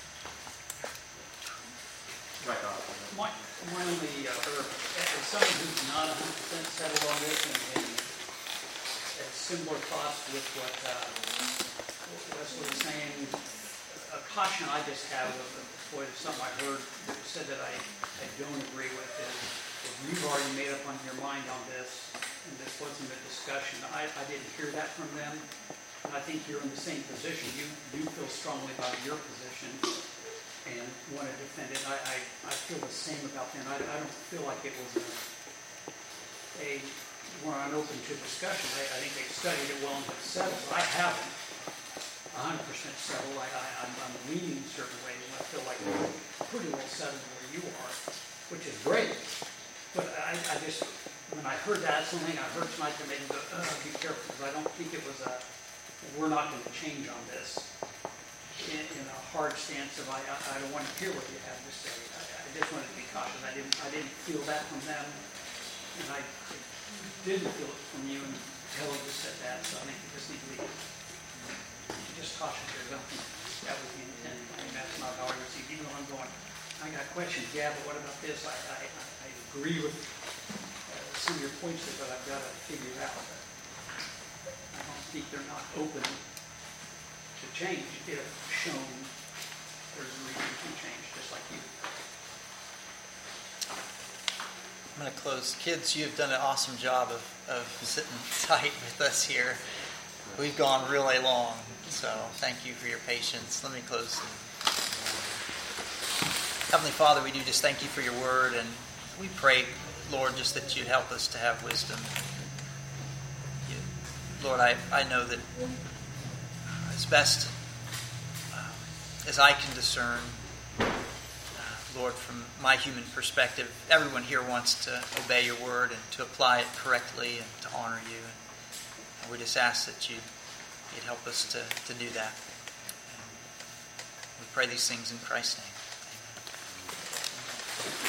My thoughts on that. My, my only, uh, or as someone who's not one hundred percent settled on this and, and has similar thoughts with what uh, Wesley was saying, a caution I just have of what is something I heard that said that I, I don't agree with is if you've already made up on your mind on this and this wasn't a discussion, I, I didn't hear that from them. And I think you're in the same position. You, you feel strongly about your position and want to defend it. I, I, I feel the same about them. I, I don't feel like it was a, a we're unopen to discussion. I, I think they studied it well and have settled. I haven't one hundred percent settled. I, I, I'm, I'm leaning certain ways, and I feel like we're pretty well settled where you are, which is great. But I, I just, when I heard that, something I heard tonight that made me go, uh, be careful, because I don't think it was a, we're not going to change on this. In, in a hard stance of I, I, I don't want to hear what you have to say. I, I just wanted to be cautious. I didn't I didn't feel that from them, and I didn't feel it from you. And Helen just said that, so I think you just need to be just cautious here. I don't think that was the intent. I mean, that's not how I receive. Even though I'm going, I got questions. Yeah, but what about this? I I, I agree with uh, some of your points there, but I've got to figure it out. I don't think they're not open to change if shown there's a reason to change, just like you. I'm going to close. Kids, you've done an awesome job of, of sitting tight with us here. We've gone really long, so thank you for your patience. Let me close. Heavenly Father, we do just thank you for your word, and we pray, Lord, just that you'd help us to have wisdom. You, Lord, I, I know that as best uh, as I can discern, uh, Lord, from my human perspective, everyone here wants to obey your word and to apply it correctly and to honor you. And we just ask that you, you'd help us to, to do that. And we pray these things in Christ's name. Amen.